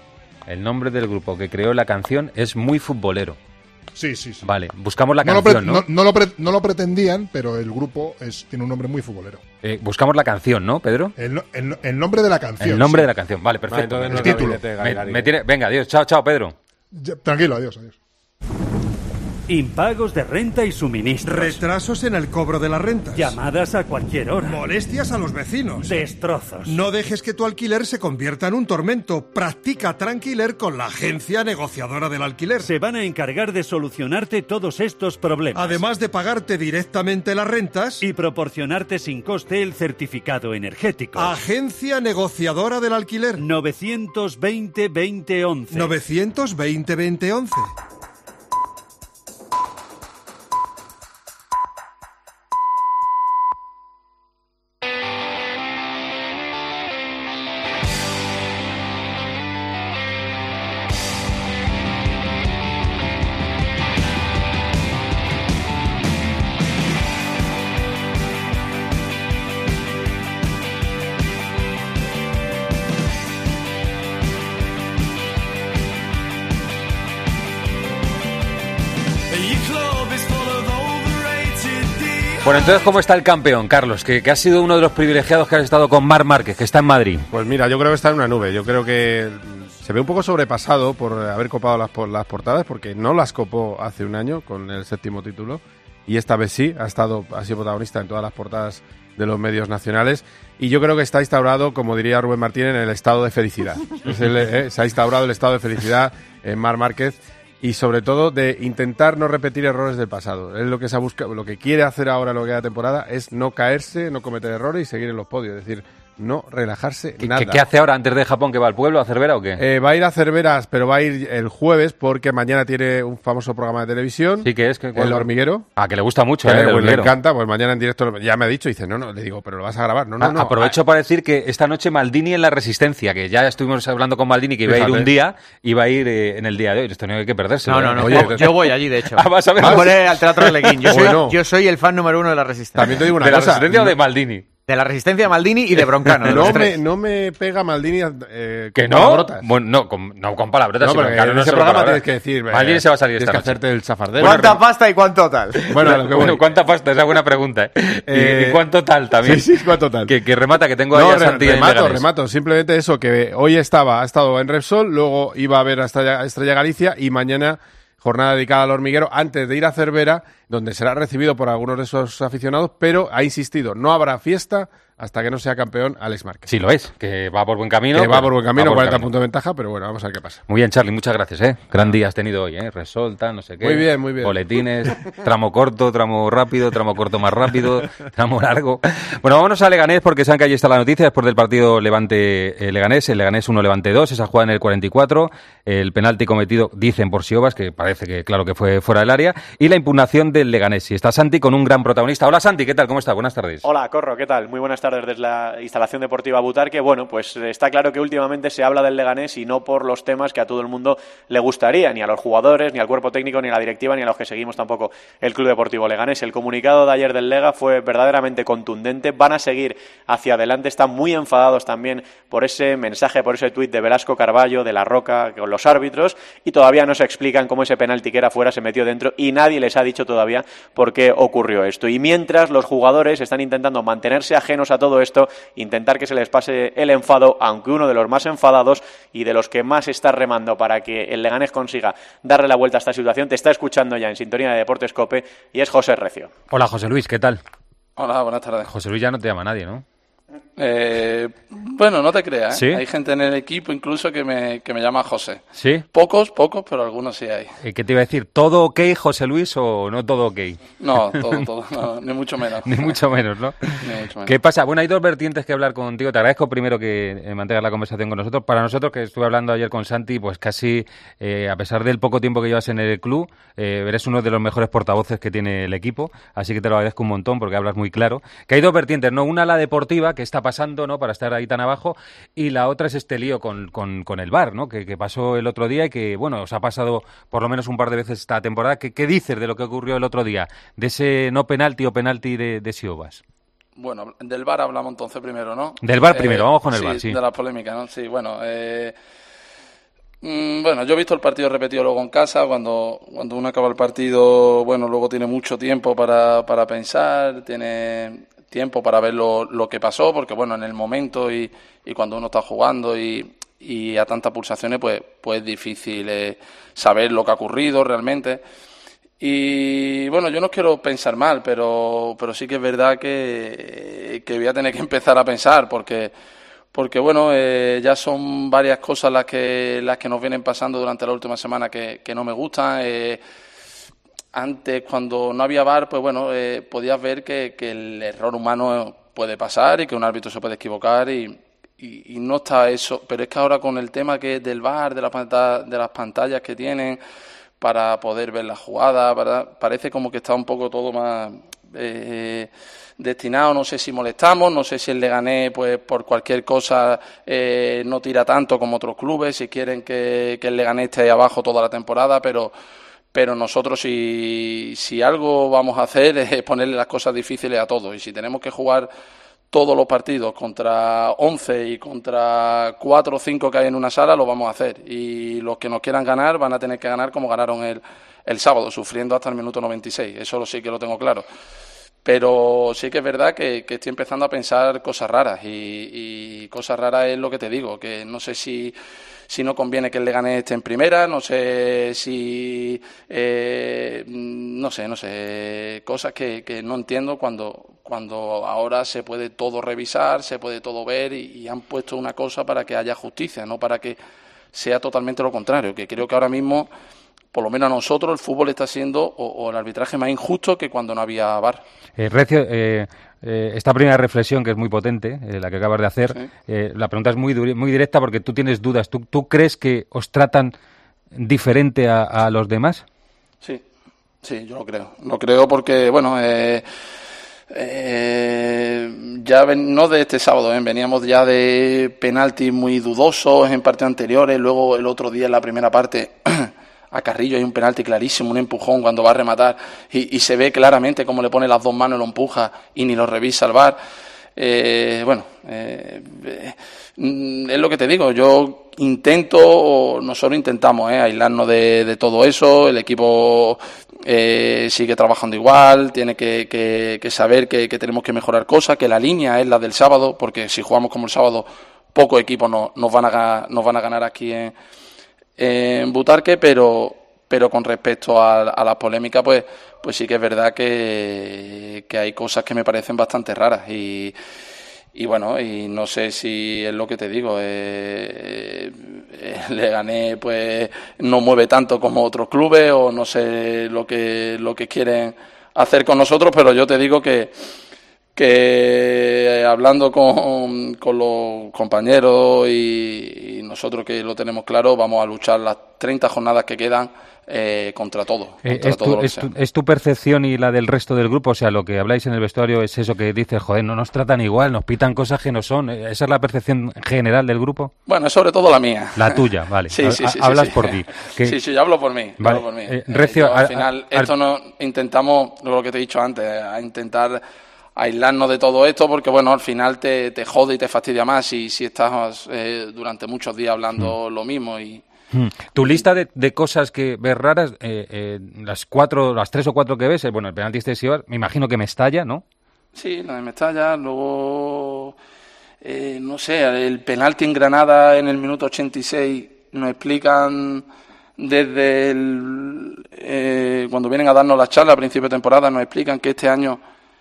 El nombre del grupo que creó la canción es muy futbolero. Sí, sí, sí. Vale, buscamos la no canción, lo ¿no? No, no, lo pre, no lo pretendían, pero el grupo es, tiene un nombre muy futbolero. Eh, buscamos la canción, ¿no, Pedro? El, el, el nombre de la canción. El nombre sí. de la canción, vale, perfecto. Vale, el no título. Me, me tiene, venga, adiós, chao, chao, Pedro. Ya, tranquilo, adiós, adiós. Impagos de renta y suministros. Retrasos en el cobro de la rentas. Llamadas a cualquier hora. Molestias a los vecinos. Destrozos. No dejes que tu alquiler se convierta en un tormento. Practica Tranquiler con la agencia negociadora del alquiler. Se van a encargar de solucionarte todos estos problemas. Además de pagarte directamente las rentas. Y proporcionarte sin coste el certificado energético. Agencia negociadora del alquiler. novecientos veinte veinte once. novecientos veinte veinte once. Bueno, entonces, ¿cómo está el campeón, Carlos? Que, que ha sido uno de los privilegiados que has estado con Marc Márquez, que está en Madrid. Pues mira, yo creo que está en una nube. Yo creo que se ve un poco sobrepasado por haber copado las, las portadas, porque no las copó hace un año con el séptimo título. Y esta vez sí, ha estado ha sido protagonista en todas las portadas de los medios nacionales. Y yo creo que está instaurado, como diría Rubén Martín, en el estado de felicidad. Es el, eh, se ha instaurado el estado de felicidad en Marc Márquez. Y sobre todo de intentar no repetir errores del pasado. Él lo que se ha buscado, lo que quiere hacer ahora en lo que queda de temporada es no caerse, no cometer errores y seguir en los podios. Es decir, no relajarse ¿Qué, nada. ¿Qué hace ahora antes de Japón? ¿Que va al pueblo a Cervera o qué? Eh, va a ir a Cerveras, pero va a ir el jueves porque mañana tiene un famoso programa de televisión. Sí, que es que El Hormiguero. Ah, que le gusta mucho, que eh, el le, Hormiguero. le encanta, pues mañana en directo ya me ha dicho, dice, no, no, le digo, pero lo vas a grabar. No, no, Ah, no. aprovecho para decir que esta noche Maldini en La Resistencia, que ya estuvimos hablando con Maldini que iba Fíjate. a ir un día, iba a ir eh, en el día de hoy. Esto no hay que perderse. No, no, no. Oye, yo voy allí, de hecho. Ah, vas a ver. Voy al Teatro Arlequín. Yo soy, Bueno. yo soy el fan número uno de La Resistencia. También te digo una ¿De La cosa. Resistencia o de Maldini? De La Resistencia de Maldini y de Broncano. de No los me, tres. no me pega Maldini eh, ¿Que con no? palabrotas. Bueno, no, con, no con palabrotas. No, sino porque Broncano en no ese solo programa palabras. tienes que decir... eh, Maldini se va a salir Tienes esta que noche. hacerte el chafardero. ¿Cuánta pasta y cuánto tal? Bueno, a lo que voy. Bueno, ¿cuánta pasta? Esa es buena pregunta. ¿eh? ¿Y, Eh, y cuánto tal también? Sí, sí, cuánto tal. Que, que remata, que tengo ahí No, a re- Santi en remato, Leganés. remato. Simplemente eso, que hoy estaba, ha estado en Repsol, luego iba a ver a Estrella, Estrella Galicia y mañana jornada dedicada al Hormiguero antes de ir a Cervera, donde será recibido por algunos de esos aficionados, pero ha insistido, no habrá fiesta hasta que no sea campeón Alex Márquez. Sí, lo es, que va por buen camino. Que va pero- por buen camino, va por cuarenta camino. puntos de ventaja, pero bueno, vamos a ver qué pasa. Muy bien, Charlie, muchas gracias, ¿eh? Gran día has tenido hoy, ¿eh? Resolta, no sé qué. Muy bien, muy bien. Boletines, tramo corto, tramo rápido, tramo corto más rápido, tramo largo. Bueno, vámonos a Leganés porque saben que ahí está la noticia después del partido Levante-Leganés. El Leganés uno, Levante dos, esa jugada en el cuarenta y cuatro. El penalti cometido, dicen por Siobas, que parece que claro que fue fuera del área. Y la impugnación del Leganés. Y está Santi con un gran protagonista. Hola Santi, ¿qué tal? ¿Cómo estás? Buenas tardes. Hola, Corro, ¿qué tal? Muy buenas tardes desde la instalación deportiva Butarque. Bueno, pues está claro que últimamente se habla del Leganés y no por los temas que a todo el mundo le gustaría, ni a los jugadores, ni al cuerpo técnico, ni a la directiva, ni a los que seguimos tampoco el Club Deportivo Leganés. El comunicado de ayer del Lega fue verdaderamente contundente. Van a seguir hacia adelante, están muy enfadados también por ese mensaje, por ese tuit de Velasco Carballo, de La Roca, con los árbitros, y todavía no se explican cómo ese penalti que era fuera se metió dentro y nadie les ha dicho todavía por qué ocurrió esto. Y mientras los jugadores están intentando mantenerse ajenos a todo esto, intentar que se les pase el enfado, aunque uno de los más enfadados y de los que más está remando para que el Leganés consiga darle la vuelta a esta situación, te está escuchando ya en sintonía de Deportes COPE y es José Recio. Hola José Luis, ¿qué tal? Hola, buenas tardes. José Luis ya no te llama nadie, ¿no? Eh, bueno, no te creas, ¿eh? ¿Sí? Hay gente en el equipo incluso que me, que me llama José. ¿Sí? Pocos, pocos, pero algunos sí hay. Eh, ¿Qué te iba a decir? ¿Todo ok, José Luis, o no todo ok? No, todo, todo, no, ni mucho menos. Ni mucho menos, ¿no? Ni mucho menos. ¿Qué pasa? Bueno, hay dos vertientes que hablar contigo. Te agradezco primero que eh, mantengas la conversación con nosotros. Para nosotros, que estuve hablando ayer con Santi, pues casi, eh, a pesar del poco tiempo que llevas en el club, eh, eres uno de los mejores portavoces que tiene el equipo, así que te lo agradezco un montón porque hablas muy claro. Que hay dos vertientes, ¿no? Una, la deportiva, que está pasando, ¿no?, para estar ahí tan abajo, y la otra es este lío con, con, con el V A R, ¿no?, que, que pasó el otro día y que, bueno, os ha pasado por lo menos un par de veces esta temporada. ¿Qué, qué dices de lo que ocurrió el otro día? De ese no penalti o penalti de, de Siobas. Bueno, del V A R hablamos entonces primero, ¿no? Del V A R Eh, primero, vamos con el sí, V A R, sí. de la polémica, ¿no? Sí, bueno, eh, mm, bueno, yo he visto el partido repetido luego en casa, cuando, cuando uno acaba el partido, bueno, luego tiene mucho tiempo para, para pensar, tiene tiempo para ver lo, lo que pasó, porque bueno, en el momento y, y cuando uno está jugando y, y a tantas pulsaciones, pues, pues es difícil eh, saber lo que ha ocurrido realmente. Y bueno, yo no quiero pensar mal, pero, pero sí que es verdad que, que voy a tener que empezar a pensar, porque, porque bueno, eh, ya son varias cosas las que, las que nos vienen pasando durante la última semana que, que no me gustan. Eh, antes, cuando no había V A R, pues bueno, eh, podías ver que, que el error humano puede pasar y que un árbitro se puede equivocar y, y, y no está eso. Pero es que ahora con el tema que del V A R, de, la pantalla, de las pantallas que tienen para poder ver la jugada, para, parece como que está un poco todo más eh, destinado, no sé si molestamos, no sé si el Leganés pues por cualquier cosa eh, no tira tanto como otros clubes, si quieren que, que el Leganés esté ahí abajo toda la temporada, pero pero nosotros si, si algo vamos a hacer es ponerle las cosas difíciles a todos, y si tenemos que jugar todos los partidos contra once y contra cuatro o cinco que hay en una sala, lo vamos a hacer. Y los que nos quieran ganar van a tener que ganar como ganaron el, el sábado, sufriendo hasta el minuto noventa y seis. Eso sí que lo tengo claro. Pero sí que es verdad que, que estoy empezando a pensar cosas raras y, y cosas raras es lo que te digo, que no sé si, si no conviene que el Leganés esté en primera, no sé si, eh, no sé, no sé, cosas que, que no entiendo cuando, cuando ahora se puede todo revisar, se puede todo ver y, y han puesto una cosa para que haya justicia, no para que sea totalmente lo contrario, que creo que ahora mismo, por lo menos a nosotros, el fútbol está siendo o, o el arbitraje más injusto que cuando no había V A R. Eh, Recio, eh, eh, esta primera reflexión, que es muy potente, eh, la que acabas de hacer, Sí. eh, la pregunta es muy, duri- muy directa porque tú tienes dudas. ¿Tú, tú crees que os tratan diferente a, a los demás? Sí, sí, yo lo creo. Lo creo porque, bueno, eh, eh, ya ven, no de este sábado, ¿eh? Veníamos ya de penaltis muy dudosos en partidos anteriores, luego el otro día en la primera parte a Carrillo hay un penalti clarísimo, un empujón cuando va a rematar y, y se ve claramente cómo le pone las dos manos y lo empuja y ni lo revisa el V A R. Eh, bueno, eh, eh, es lo que te digo, yo intento, nosotros intentamos eh, aislarnos de, de todo eso, el equipo eh, sigue trabajando igual, tiene que, que, que saber que, que tenemos que mejorar cosas, que la línea es la del sábado, porque si jugamos como el sábado, pocos equipos no, nos, van a, nos van a ganar aquí en, en Butarque, pero pero con respecto a, a las polémicas, pues pues sí que es verdad que, que hay cosas que me parecen bastante raras y, y bueno, y no sé si es lo que te digo, eh, eh, Leganés pues no mueve tanto como otros clubes o no sé lo que lo que quieren hacer con nosotros, pero yo te digo que que hablando con, con los compañeros y, y nosotros que lo tenemos claro, vamos a luchar las treinta jornadas que quedan eh, contra todo. Eh, Contra es, todo tu, lo que es, sea. tu, ¿Es tu percepción y la del resto del grupo? O sea, lo que habláis en el vestuario es eso que dices, joder, no nos tratan igual, nos pitan cosas que no son. ¿Esa es la percepción general del grupo? Bueno, es sobre todo la mía. La tuya, vale. Sí, sí, sí, Hablas sí, por sí. ti. Que... Sí, sí, yo hablo por mí. Vale. Hablo por mí. Eh, Recio, Eh, yo, al a- final, a- esto no intentamos, lo que te he dicho antes, a intentar aislarnos de todo esto porque, bueno, al final te, te jode y te fastidia más si, si estás eh, durante muchos días hablando lo mismo y... Hmm. Tu lista de, de cosas que ves raras, eh, eh, las cuatro, las tres o cuatro que ves, eh, bueno, el penalti este de Sivas, me imagino que Mestalla, ¿no? Sí, la de Mestalla, luego, eh, no sé, el penalti en Granada en el minuto ochenta y seis nos explican desde el, eh, cuando vienen a darnos la charla a principio de temporada, nos explican que este año,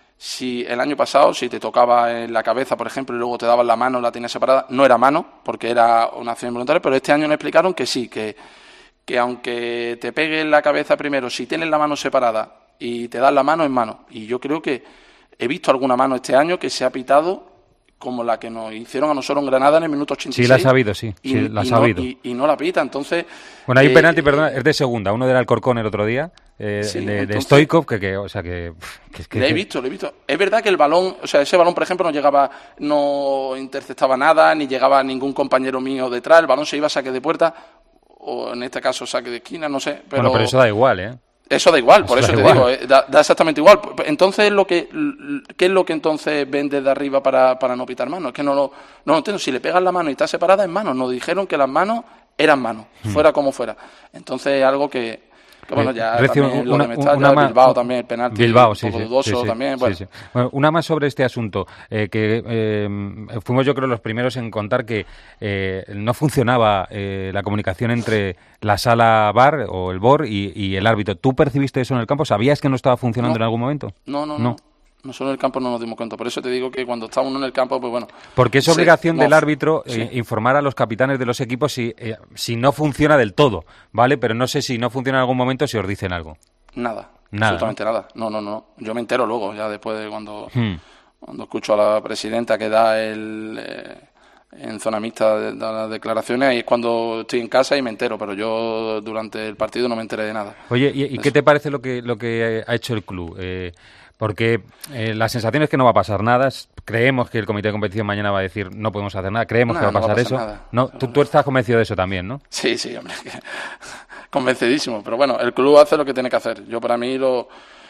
si el año pasado, si te tocaba en la cabeza, por ejemplo, y luego te daban la mano, la tenías separada, no era mano, porque era una acción involuntaria, pero este año nos explicaron que sí, que, que aunque te pegue en la cabeza primero, si tienes la mano separada y te das la mano, es mano. Y yo creo que he visto alguna mano este año que se ha pitado como la que nos hicieron a nosotros en Granada en el minuto ochenta y seis. Sí, la has sabido, sí, y, sí, la has y no, sabido. y, y no la pita, entonces... Bueno, hay un eh, penalti, perdona, es de segunda, uno del Alcorcón el otro día, eh, Sí, de, de entonces- Stoikov, que, que, o sea, que... que, que- Le he visto, le he visto. Es verdad que el balón, o sea, ese balón, por ejemplo, no llegaba, no interceptaba nada, ni llegaba ningún compañero mío detrás, el balón se iba a saque de puerta, o en este caso saque de esquina, no sé. Pero Bueno, pero eso da igual, ¿eh? Eso da igual, por Eso eso, da te igual. digo, eh, da, da exactamente igual. Entonces, lo que, ¿qué es lo que entonces ven desde arriba para, para no pitar mano? Es que no lo, no lo entiendo. Si le pegas la mano y está separada, es mano. Nos dijeron que las manos eran manos, Hmm. fuera como fuera. Entonces, es algo que, que bueno, Eh, ya Recio, también lo una- de Mestalla, una más- Bilbao también, el penalti Bilbao, un sí, poco sí, dudoso sí, sí, también. sí, Bueno, sí. Bueno, una más sobre este asunto, eh, que eh, fuimos yo creo los primeros en contar que eh, no funcionaba eh, la comunicación entre la sala V A R o el V O R y, y el árbitro. ¿Tú percibiste eso en el campo? ¿Sabías que no estaba funcionando No. en algún momento? no, no, no. Nosotros en el campo no nos dimos cuenta. Por eso te digo que cuando estábamos en el campo, pues bueno. Porque es se- obligación no, del árbitro sí. eh, informar a los capitanes de los equipos si, eh, si no funciona del todo, ¿vale? Pero no sé si no funciona en algún momento si os dicen algo. Nada, Nada, absolutamente nada. No, no, no. Yo me entero luego, ya después de cuando, Hmm. cuando escucho a la presidenta que da el eh, en zona mixta de, de las declaraciones, ahí es cuando estoy en casa y me entero, pero yo durante el partido no me enteré de nada. Oye, ¿y, y qué te parece lo que lo que ha hecho el club? Eh, porque eh, la sensación es que no va a pasar nada. es- Creemos que el comité de competición mañana va a decir no podemos hacer nada. Creemos No, que va a no va a pasar pasar eso. nada. No, tú, tú estás convencido de eso también, ¿no? Sí, sí, hombre, que- convencidísimo. Pero bueno, el club hace lo que tiene que hacer. Yo para mí lo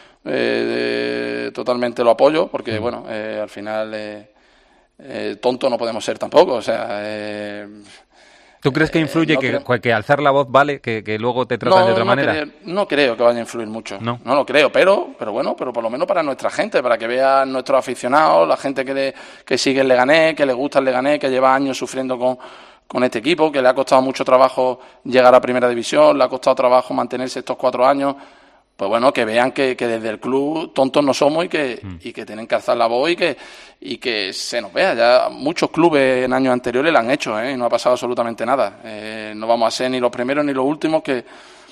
eh, totalmente lo apoyo, porque bueno, eh, al final eh, eh, tonto no podemos ser tampoco. O sea, eh, ¿Tú crees que influye no que, creo- que alzar la voz vale, que, que luego te tratan No, de otra no manera? creo- no creo que vaya a influir mucho. No. No lo creo, pero, pero bueno, pero por lo menos para nuestra gente, para que vean nuestros aficionados, la gente que, le- que sigue el Leganés, que le gusta el Leganés, que lleva años sufriendo con, con este equipo, que le ha costado mucho trabajo llegar a Primera División, le ha costado trabajo mantenerse estos cuatro años. Pues bueno, que vean que, que desde el club tontos no somos y que, mm. y que tienen que alzar la voz y que, y que se nos vea. Ya muchos clubes en años anteriores lo han hecho, ¿eh? Y no ha pasado absolutamente nada. Eh, no vamos a ser ni los primeros ni los últimos que,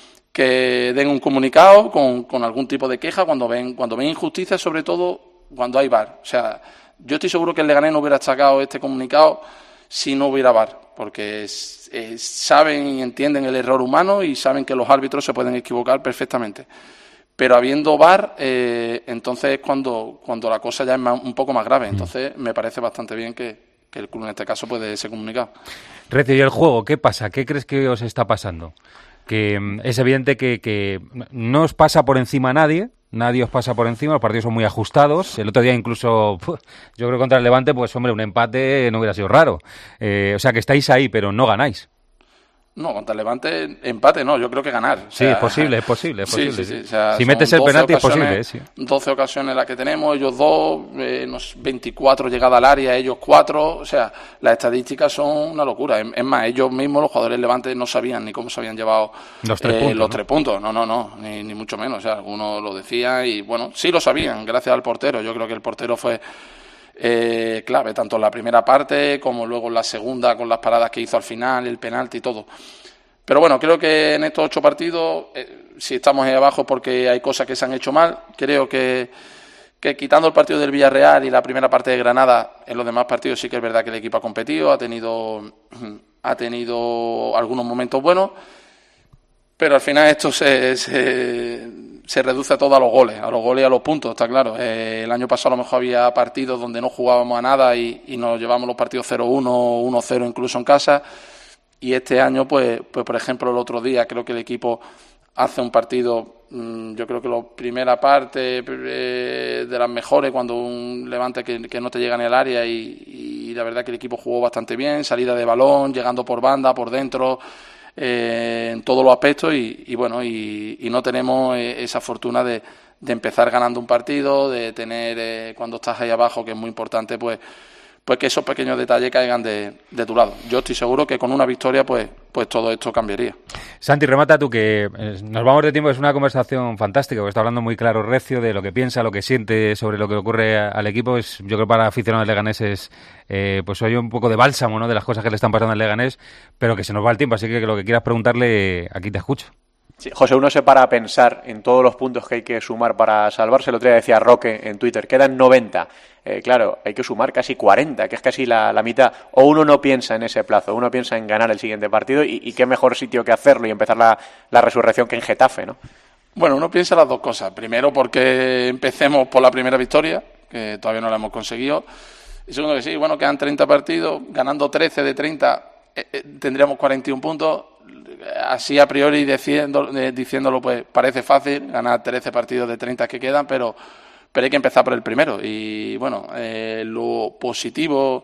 que den un comunicado con, con algún tipo de queja cuando ven, cuando ven injusticia, sobre todo cuando hay V A R. O sea, yo estoy seguro que el Leganés no hubiera sacado este comunicado si no hubiera V A R, porque es, es, saben y entienden el error humano y saben que los árbitros se pueden equivocar perfectamente. Pero habiendo V A R, eh, entonces es cuando, cuando la cosa ya es más, un poco más grave. Entonces me parece bastante bien que, que el club en este caso puede ese comunicado. Recio, ¿y el juego qué pasa? ¿Qué crees que os está pasando? Que mm, es evidente que, que no os pasa por encima nadie, nadie os pasa por encima, los partidos son muy ajustados. El otro día incluso, puf, yo creo que contra el Levante, pues hombre, un empate no hubiera sido raro. Eh, o sea, que estáis ahí, pero no ganáis. No, contra el Levante, empate no, yo creo que ganar. O sea, sí, es posible, es posible, es posible. Sí, sí, sí. sí. O sea, si metes el penalti es posible, ocasiones, sí. doce ocasiones las que tenemos, ellos dos, eh, unos veinticuatro llegadas al área, ellos cuatro. O sea, las estadísticas son una locura. Es, es más, ellos mismos, los jugadores del Levante, no sabían ni cómo se habían llevado los tres eh, puntos. Los ¿no? tres puntos. No, no, no, ni, ni mucho menos. O sea, algunos lo decían y bueno, sí lo sabían, gracias al portero. Yo creo que el portero fue Eh, clave, tanto en la primera parte como luego en la segunda, con las paradas que hizo al final, el penalti y todo. Pero bueno, creo que en estos ocho partidos, eh, si estamos ahí abajo porque hay cosas que se han hecho mal, creo que, que quitando el partido del Villarreal y la primera parte de Granada, en los demás partidos sí que es verdad que el equipo ha competido, ha tenido, ha tenido algunos momentos buenos, pero al final esto se, se, se reduce todo a los goles, a los goles y a los puntos, está claro. Eh, el año pasado a lo mejor había partidos donde no jugábamos a nada y, y nos llevamos los partidos cero uno, uno cero incluso en casa. Y este año, pues, pues por ejemplo, el otro día creo que el equipo hace un partido, mmm, yo creo que la primera parte eh, de las mejores, cuando un Levante que, que no te llega en el área y, y la verdad que el equipo jugó bastante bien, salida de balón, llegando por banda, por dentro, eh, en todos los aspectos y, y bueno, y, y no tenemos eh, esa fortuna de, de empezar ganando un partido, de tener, eh, cuando estás ahí abajo, que es muy importante, pues pues que esos pequeños detalles caigan de, de tu lado. Yo estoy seguro que con una victoria pues pues todo esto cambiaría. Santi, remata tú, que eh, nos vamos de tiempo, es una conversación fantástica, porque está hablando muy claro Recio de lo que piensa, lo que siente sobre lo que ocurre a, al equipo. Es, yo creo que para aficionados leganeses eh, pues oye un poco de bálsamo, ¿no?, de las cosas que le están pasando al Leganés, pero que se nos va el tiempo, así que lo que quieras preguntarle, aquí te escucho. Sí, José, uno se para a pensar en todos los puntos que hay que sumar para salvarse. El otro día decía Roque en Twitter, quedan noventa. Eh, claro, hay que sumar casi cuarenta, que es casi la, la mitad. O uno no piensa en ese plazo, uno piensa en ganar el siguiente partido y, y qué mejor sitio que hacerlo y empezar la, la resurrección que en Getafe, ¿no? Bueno, uno piensa las dos cosas. Primero, porque empecemos por la primera victoria, que todavía no la hemos conseguido. Y segundo, que sí, bueno, quedan treinta partidos, ganando trece de treinta eh, eh, tendríamos cuarenta y un puntos. Así a priori diciendo, eh, diciéndolo, pues parece fácil ganar trece partidos de treinta que quedan, pero, pero hay que empezar por el primero. Y bueno, eh, lo positivo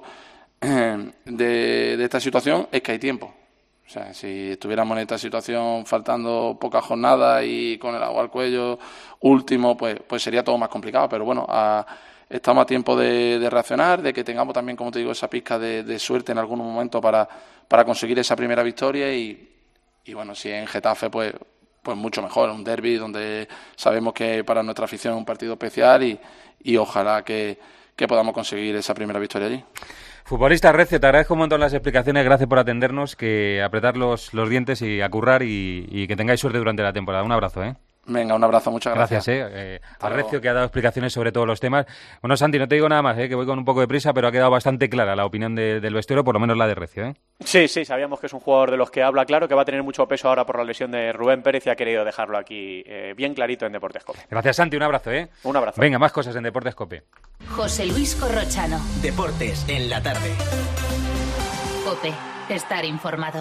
eh, de, de esta situación es que hay tiempo. O sea, si estuviéramos en esta situación faltando pocas jornadas y con el agua al cuello último, pues, pues sería todo más complicado. Pero bueno, a, estamos a tiempo de, de reaccionar, de que tengamos también, como te digo, esa pizca de, de suerte en algún momento para, para conseguir esa primera victoria y Y bueno, si en Getafe, pues pues mucho mejor. Un derbi donde sabemos que para nuestra afición es un partido especial y, y ojalá que, que podamos conseguir esa primera victoria allí. Futbolista Recio, te agradezco un montón las explicaciones, gracias por atendernos, que apretar los, los dientes y a currar y, y que tengáis suerte durante la temporada. Un abrazo, ¿eh? Venga, un abrazo, muchas gracias. Gracias, eh, eh, a Recio, que ha dado explicaciones sobre todos los temas. Bueno, Santi, no te digo nada más, eh, que voy con un poco de prisa, pero ha quedado bastante clara la opinión de, del vestuario, por lo menos la de Recio, ¿eh? Sí, sí, sabíamos que es un jugador de los que habla claro, que va a tener mucho peso ahora por la lesión de Rubén Pérez y ha querido dejarlo aquí eh, bien clarito en Deportes Cope. Gracias, Santi, un abrazo, ¿eh? Un abrazo. Venga, más cosas en Deportes Cope. José Luis Corrochano. Deportes en la tarde. Cope, estar informado.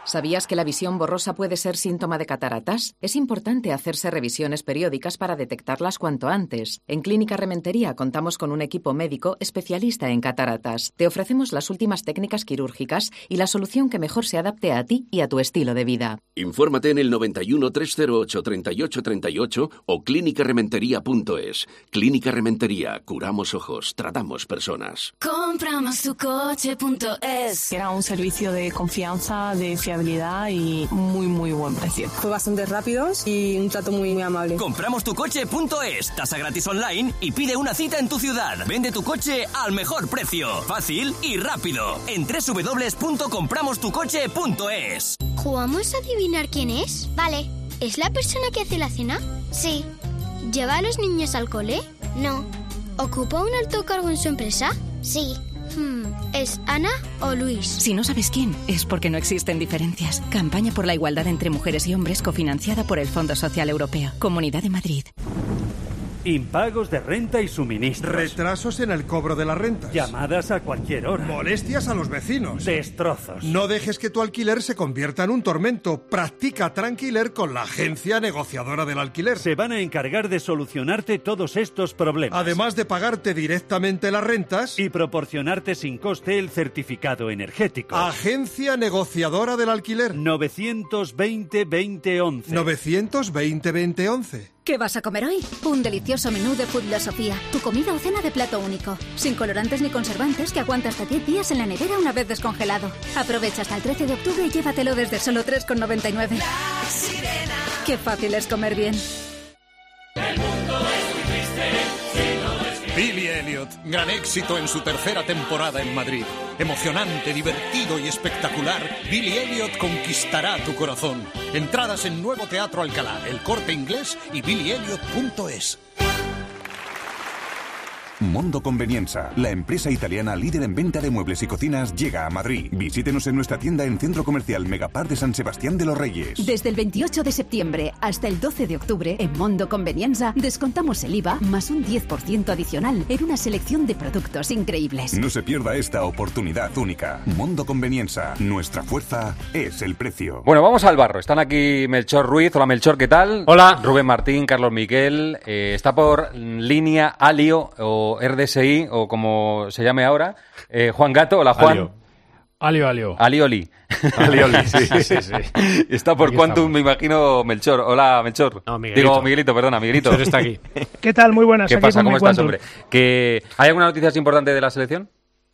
¿Sabías que la visión borrosa puede ser síntoma de cataratas? Es importante hacerse revisiones periódicas para detectarlas cuanto antes. En Clínica Rementería contamos con un equipo médico especialista en cataratas. Te ofrecemos las últimas técnicas quirúrgicas y la solución que mejor se adapte a ti y a tu estilo de vida. Infórmate en el noventa y uno, trescientos ocho, treinta y ocho treinta y ocho o clínica rementería punto es. Clínica Rementería. Curamos ojos, tratamos personas. Compramos tu coche punto es. Era un servicio de confianza, de fiabilidad y muy, muy buen precio. Fue bastante rápido y un trato muy, muy amable. Compramos tu coche punto es. Tasa gratis online y pide una cita en tu ciudad. Vende tu coche al mejor precio. Fácil y rápido. En doble u doble u doble u punto compramos tu coche punto es. ¿Jugamos a adivinar quién es? Vale. ¿Es la persona que hace la cena? Sí. ¿Lleva a los niños al cole? No. ¿Ocupa un alto cargo en su empresa? Sí. Hmm, ¿es Ana o Luis? Si no sabes quién, es porque no existen diferencias. Campaña por la igualdad entre mujeres y hombres cofinanciada por el Fondo Social Europeo. Comunidad de Madrid. Impagos de renta y suministros. Retrasos en el cobro de las rentas. Llamadas a cualquier hora. Molestias a los vecinos. Destrozos. No dejes que tu alquiler se convierta en un tormento. Practica Tranquiler con la agencia negociadora del alquiler. Se van a encargar de solucionarte todos estos problemas. Además de pagarte directamente las rentas y proporcionarte sin coste el certificado energético. Agencia negociadora del alquiler. novecientos veinte, veinte, once. novecientos veinte, veinte, once. ¿Qué vas a comer hoy? Un delicioso menú de Foodlosofía. Tu comida o cena de plato único. Sin colorantes ni conservantes que aguanta hasta diez días en la nevera una vez descongelado. Aprovecha hasta el trece de octubre y llévatelo desde solo tres con noventa y nueve. La Sirena. Qué fácil es comer bien. El mundo es muy triste si no es Billy Elliot, gran éxito en su tercera temporada en Madrid. Emocionante, divertido y espectacular, Billy Elliot conquistará tu corazón. Entradas en Nuevo Teatro Alcalá, El Corte Inglés y billy elliot punto es. Mondo Convenienza, la empresa italiana líder en venta de muebles y cocinas, llega a Madrid. Visítenos en nuestra tienda en Centro Comercial Megapar de San Sebastián de los Reyes. Desde el veintiocho de septiembre hasta el doce de octubre, en Mondo Convenienza, descontamos el I V A más un diez por ciento adicional en una selección de productos increíbles. No se pierda esta oportunidad única. Mondo Convenienza, nuestra fuerza es el precio. Bueno, vamos al barro. Están aquí Melchor Ruiz. Hola, Melchor, ¿qué tal? Hola. Rubén Martín, Carlos Miguel. Eh, está por línea Alio o R D S I o como se llame ahora. Eh, Juan Gato. Hola, Juan. Alio. Alio, Alio. Alioli. Alioli, sí, sí, sí, sí. Está por Aquí Quantum, estamos. me imagino, Melchor. Hola, Melchor. No, Miguelito. Digo, Miguelito, perdona, Miguelito. Melchor está aquí. ¿Qué tal? Muy buenas. ¿Qué aquí pasa? con ¿Cómo mi estás, Quantum. hombre? ¿Que ¿Hay alguna noticia importante de la selección?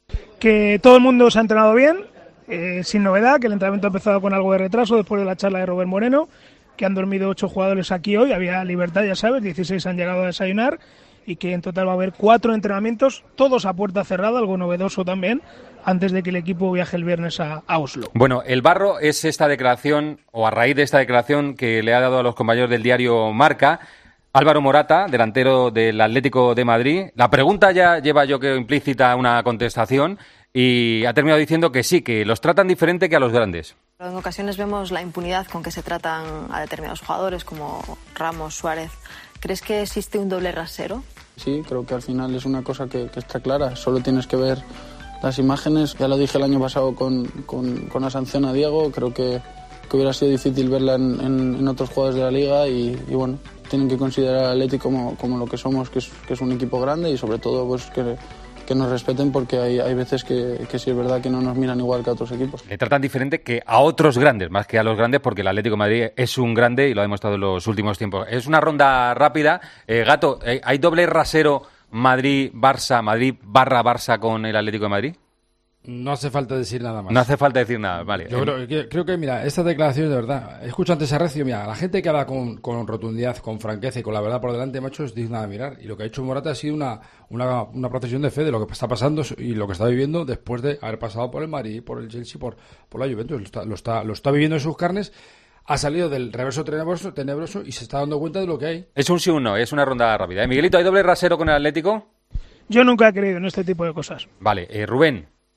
Que todo el mundo se ha entrenado bien, eh, sin novedad, que el entrenamiento ha empezado con algo de retraso después de la charla de Robert Moreno, que han dormido ocho jugadores aquí hoy, había libertad, ya sabes, dieciséis han llegado a desayunar, y que en total va a haber cuatro entrenamientos, todos a puerta cerrada, algo novedoso también, antes de que el equipo viaje el viernes a, a Oslo. Bueno, el barro es esta declaración, o a raíz de esta declaración que le ha dado a los compañeros del diario Marca, Álvaro Morata, delantero del Atlético de Madrid. La pregunta ya lleva, yo creo, implícita una contestación, y ha terminado diciendo que sí, que los tratan diferente que a los grandes. En ocasiones vemos la impunidad con que se tratan a determinados jugadores como Ramos, Suárez. ¿Crees que existe un doble rasero? Sí, creo que al final es una cosa que, que está clara. Solo tienes que ver las imágenes. Ya lo dije el año pasado con, con, con la sanción a Diego. Creo que, que hubiera sido difícil verla en, en, en otros jugadores de la Liga y, y bueno, tienen que considerar al Atleti como, como lo que somos, que es, que es un equipo grande y sobre todo pues que... que nos respeten porque hay, hay veces que, que sí es verdad que no nos miran igual que a otros equipos. Le tratan diferente que a otros grandes, más que a los grandes, porque el Atlético de Madrid es un grande y lo ha demostrado en los últimos tiempos. Es una ronda rápida. Eh, Gato, eh, ¿hay doble rasero Madrid-Barça, Madrid barra Barça con el Atlético de Madrid? No hace falta decir nada más. No hace falta decir nada, vale. Yo creo que, creo que, mira, esta declaración de verdad, escucho antes a Recio, mira, la gente que habla con, con rotundidad, con franqueza y con la verdad por delante, macho, es digna de mirar. Y lo que ha hecho Morata ha sido una, una, una procesión de fe de lo que está pasando y lo que está viviendo después de haber pasado por el Madrid, por el Chelsea, por, por la Juventus. Lo está, lo, está, lo está viviendo en sus carnes, ha salido del reverso tenebroso, tenebroso y se está dando cuenta de lo que hay. Es un sí o un no, es una ronda rápida. ¿Eh? Miguelito, ¿hay doble rasero con el Atlético? Yo nunca he creído en este tipo de cosas. Vale, eh, Rubén.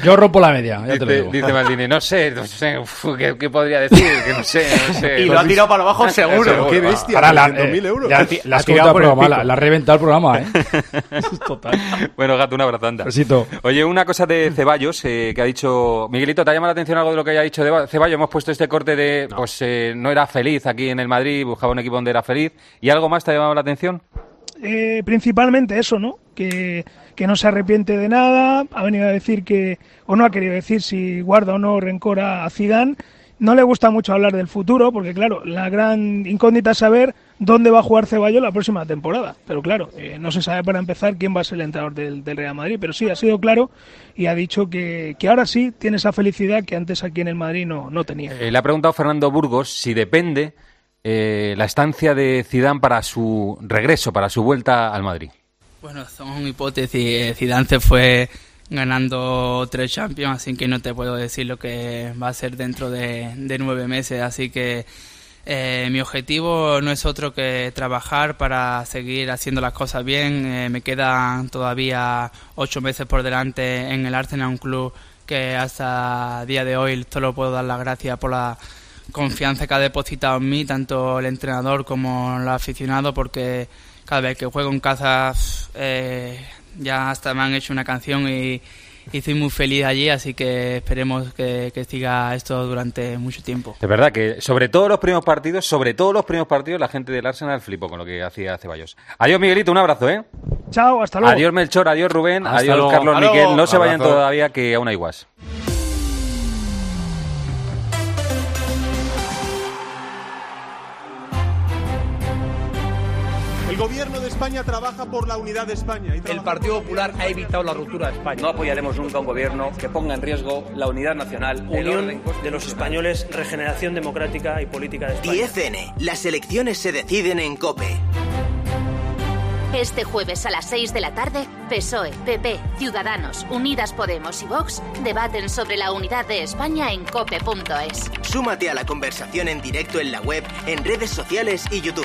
Yo rompo la media, ya te lo dice, digo. dice Maldini, no sé, no sé uf, ¿qué, qué podría podría decir, que no sé, no sé. Y lo ha tirado para abajo seguro. Seguro. Qué bestia, Ahora la, trescientos mil euros. La, la has tirado por el programa, la, la ha reventado el programa, ¿eh? Total. Bueno, Gato, un abrazo, anda. Besito. Oye, una cosa de Ceballos, eh, que ha dicho... Miguelito, ¿te ha llamado la atención algo de lo que haya dicho de Ceballos? Hemos puesto este corte de... No. Pues eh, no era feliz aquí en el Madrid, buscaba un equipo donde era feliz. ¿Y algo más te ha llamado la atención? Eh, principalmente eso, ¿no? Que, que no se arrepiente de nada, ha venido a decir que, o no ha querido decir si guarda o no rencor a Zidane. No le gusta mucho hablar del futuro, porque claro, la gran incógnita es saber dónde va a jugar Ceballos la próxima temporada. Pero claro, eh, no se sabe para empezar quién va a ser el entrenador del, del Real Madrid, pero sí, ha sido claro y ha dicho que, que ahora sí tiene esa felicidad que antes aquí en el Madrid no, no tenía. Eh, le ha preguntado Fernando Burgos si depende eh, la estancia de Zidane para su regreso, para su vuelta al Madrid. Bueno, son hipótesis. Zidane se fue ganando tres Champions, así que no te puedo decir lo que va a ser dentro de, de nueve meses, así que eh, mi objetivo no es otro que trabajar para seguir haciendo las cosas bien. Eh, me quedan todavía ocho meses por delante en el Arsenal, un club que hasta el día de hoy solo puedo dar las gracias por la confianza que ha depositado en mí, tanto el entrenador como los aficionados, porque cada vez que juego en casa eh, ya hasta me han hecho una canción y, y estoy muy feliz allí, así que esperemos que, que siga esto durante mucho tiempo. De verdad que sobre todos los primeros partidos, sobre todos los primeros partidos, la gente del Arsenal flipó con lo que hacía Ceballos. Adiós, Miguelito, un abrazo, ¿eh? Chao, hasta luego. Adiós, Melchor, adiós, Rubén, Hasta adiós, luego. Carlos, Hasta Miquel. luego. No se vayan Abrazo. todavía, que aún hay guas. El gobierno de España trabaja por la unidad de España. Y El Partido Popular ha evitado la ruptura de España. No apoyaremos nunca un gobierno que ponga en riesgo la unidad nacional. Unión de los españoles, regeneración democrática y política de España. diez ene. Las elecciones se deciden en COPE. Este jueves a las seis de la tarde, P S O E, P P, Ciudadanos, Unidas Podemos y Vox debaten sobre la unidad de España en cope punto es. Súmate a la conversación en directo en la web, en redes sociales y YouTube.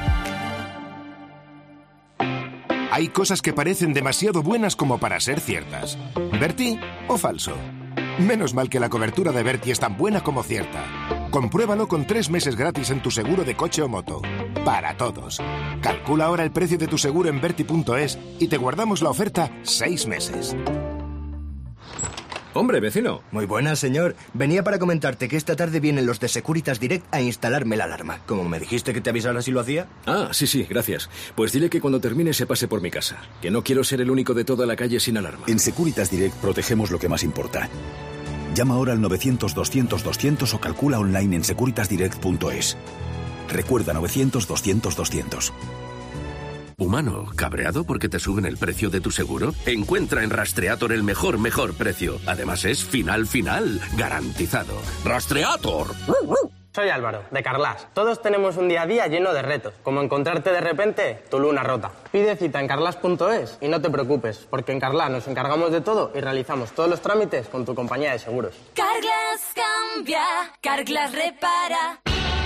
Hay cosas que parecen demasiado buenas como para ser ciertas. ¿Berti o falso? Menos mal que la cobertura de Berti es tan buena como cierta. Compruébalo con tres meses gratis en tu seguro de coche o moto. Para todos. Calcula ahora el precio de tu seguro en berti punto es y te guardamos la oferta seis meses. Hombre, vecino. Muy buenas, señor. Venía para comentarte que esta tarde vienen los de Securitas Direct a instalarme la alarma. Como me dijiste que te avisara si lo hacía. Ah, sí, sí, gracias. Pues dile que cuando termine se pase por mi casa. Que no quiero ser el único de toda la calle sin alarma. En Securitas Direct protegemos lo que más importa. Llama ahora al novecientos doscientos doscientos o calcula online en securitas direct punto es. Recuerda novecientos doscientos doscientos. Humano, ¿cabreado porque te suben el precio de tu seguro? Encuentra en Rastreator el mejor, mejor precio. Además es final, final, garantizado. ¡Rastreator! Soy Álvaro, de Carglass. Todos tenemos un día a día lleno de retos, como encontrarte de repente tu luna rota. Pide cita en carglass punto es y no te preocupes, porque en Carglass nos encargamos de todo y realizamos todos los trámites con tu compañía de seguros. Carglass cambia, Carglass repara.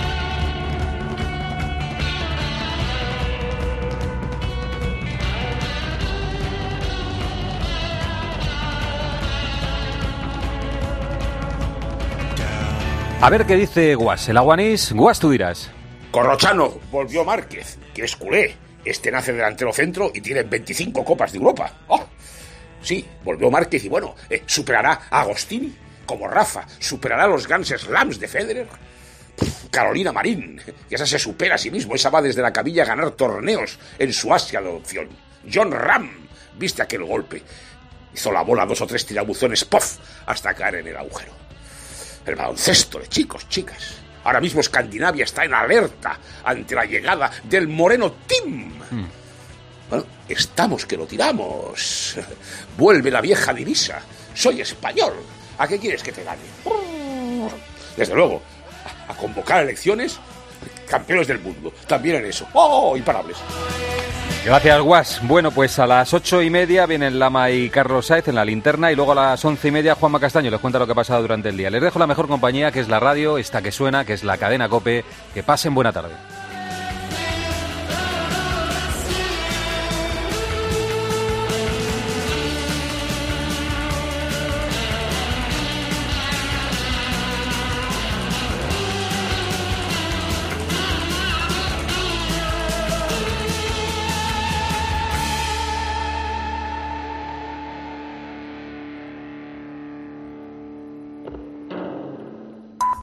A ver qué dice Guas. El aguanís, Guas, tú dirás. Corrochano, volvió Márquez, que es culé. Este nace delantero centro y tiene veinticinco Copas de Europa. ¡Oh! Sí, volvió Márquez y bueno, eh, ¿superará a Agostini? Como Rafa, ¿superará a los Grand Slams de Federer? Pff, Carolina Marín, que esa se supera a sí mismo. Esa va desde la cabilla a ganar torneos en su Asia de adopción. John Ram, ¿viste aquel golpe? Hizo la bola dos o tres tirabuzones, ¡puff!, hasta caer en el agujero. El baloncesto de chicos, chicas. Ahora mismo Escandinavia está en alerta ante la llegada del Moreno Team. Mm. Bueno, estamos que lo tiramos. Vuelve la vieja divisa. Soy español. ¿A qué quieres que te gane? Desde luego, a convocar elecciones, campeones del mundo. También en eso. ¡Oh, imparables! Gracias, Guas. Bueno, pues a las ocho y media vienen Lama y Carlos Sáez en la linterna y luego a las once y media Juanma Castaño les cuenta lo que ha pasado durante el día. Les dejo la mejor compañía, que es la radio, esta que suena, que es la cadena COPE. Que pasen buena tarde.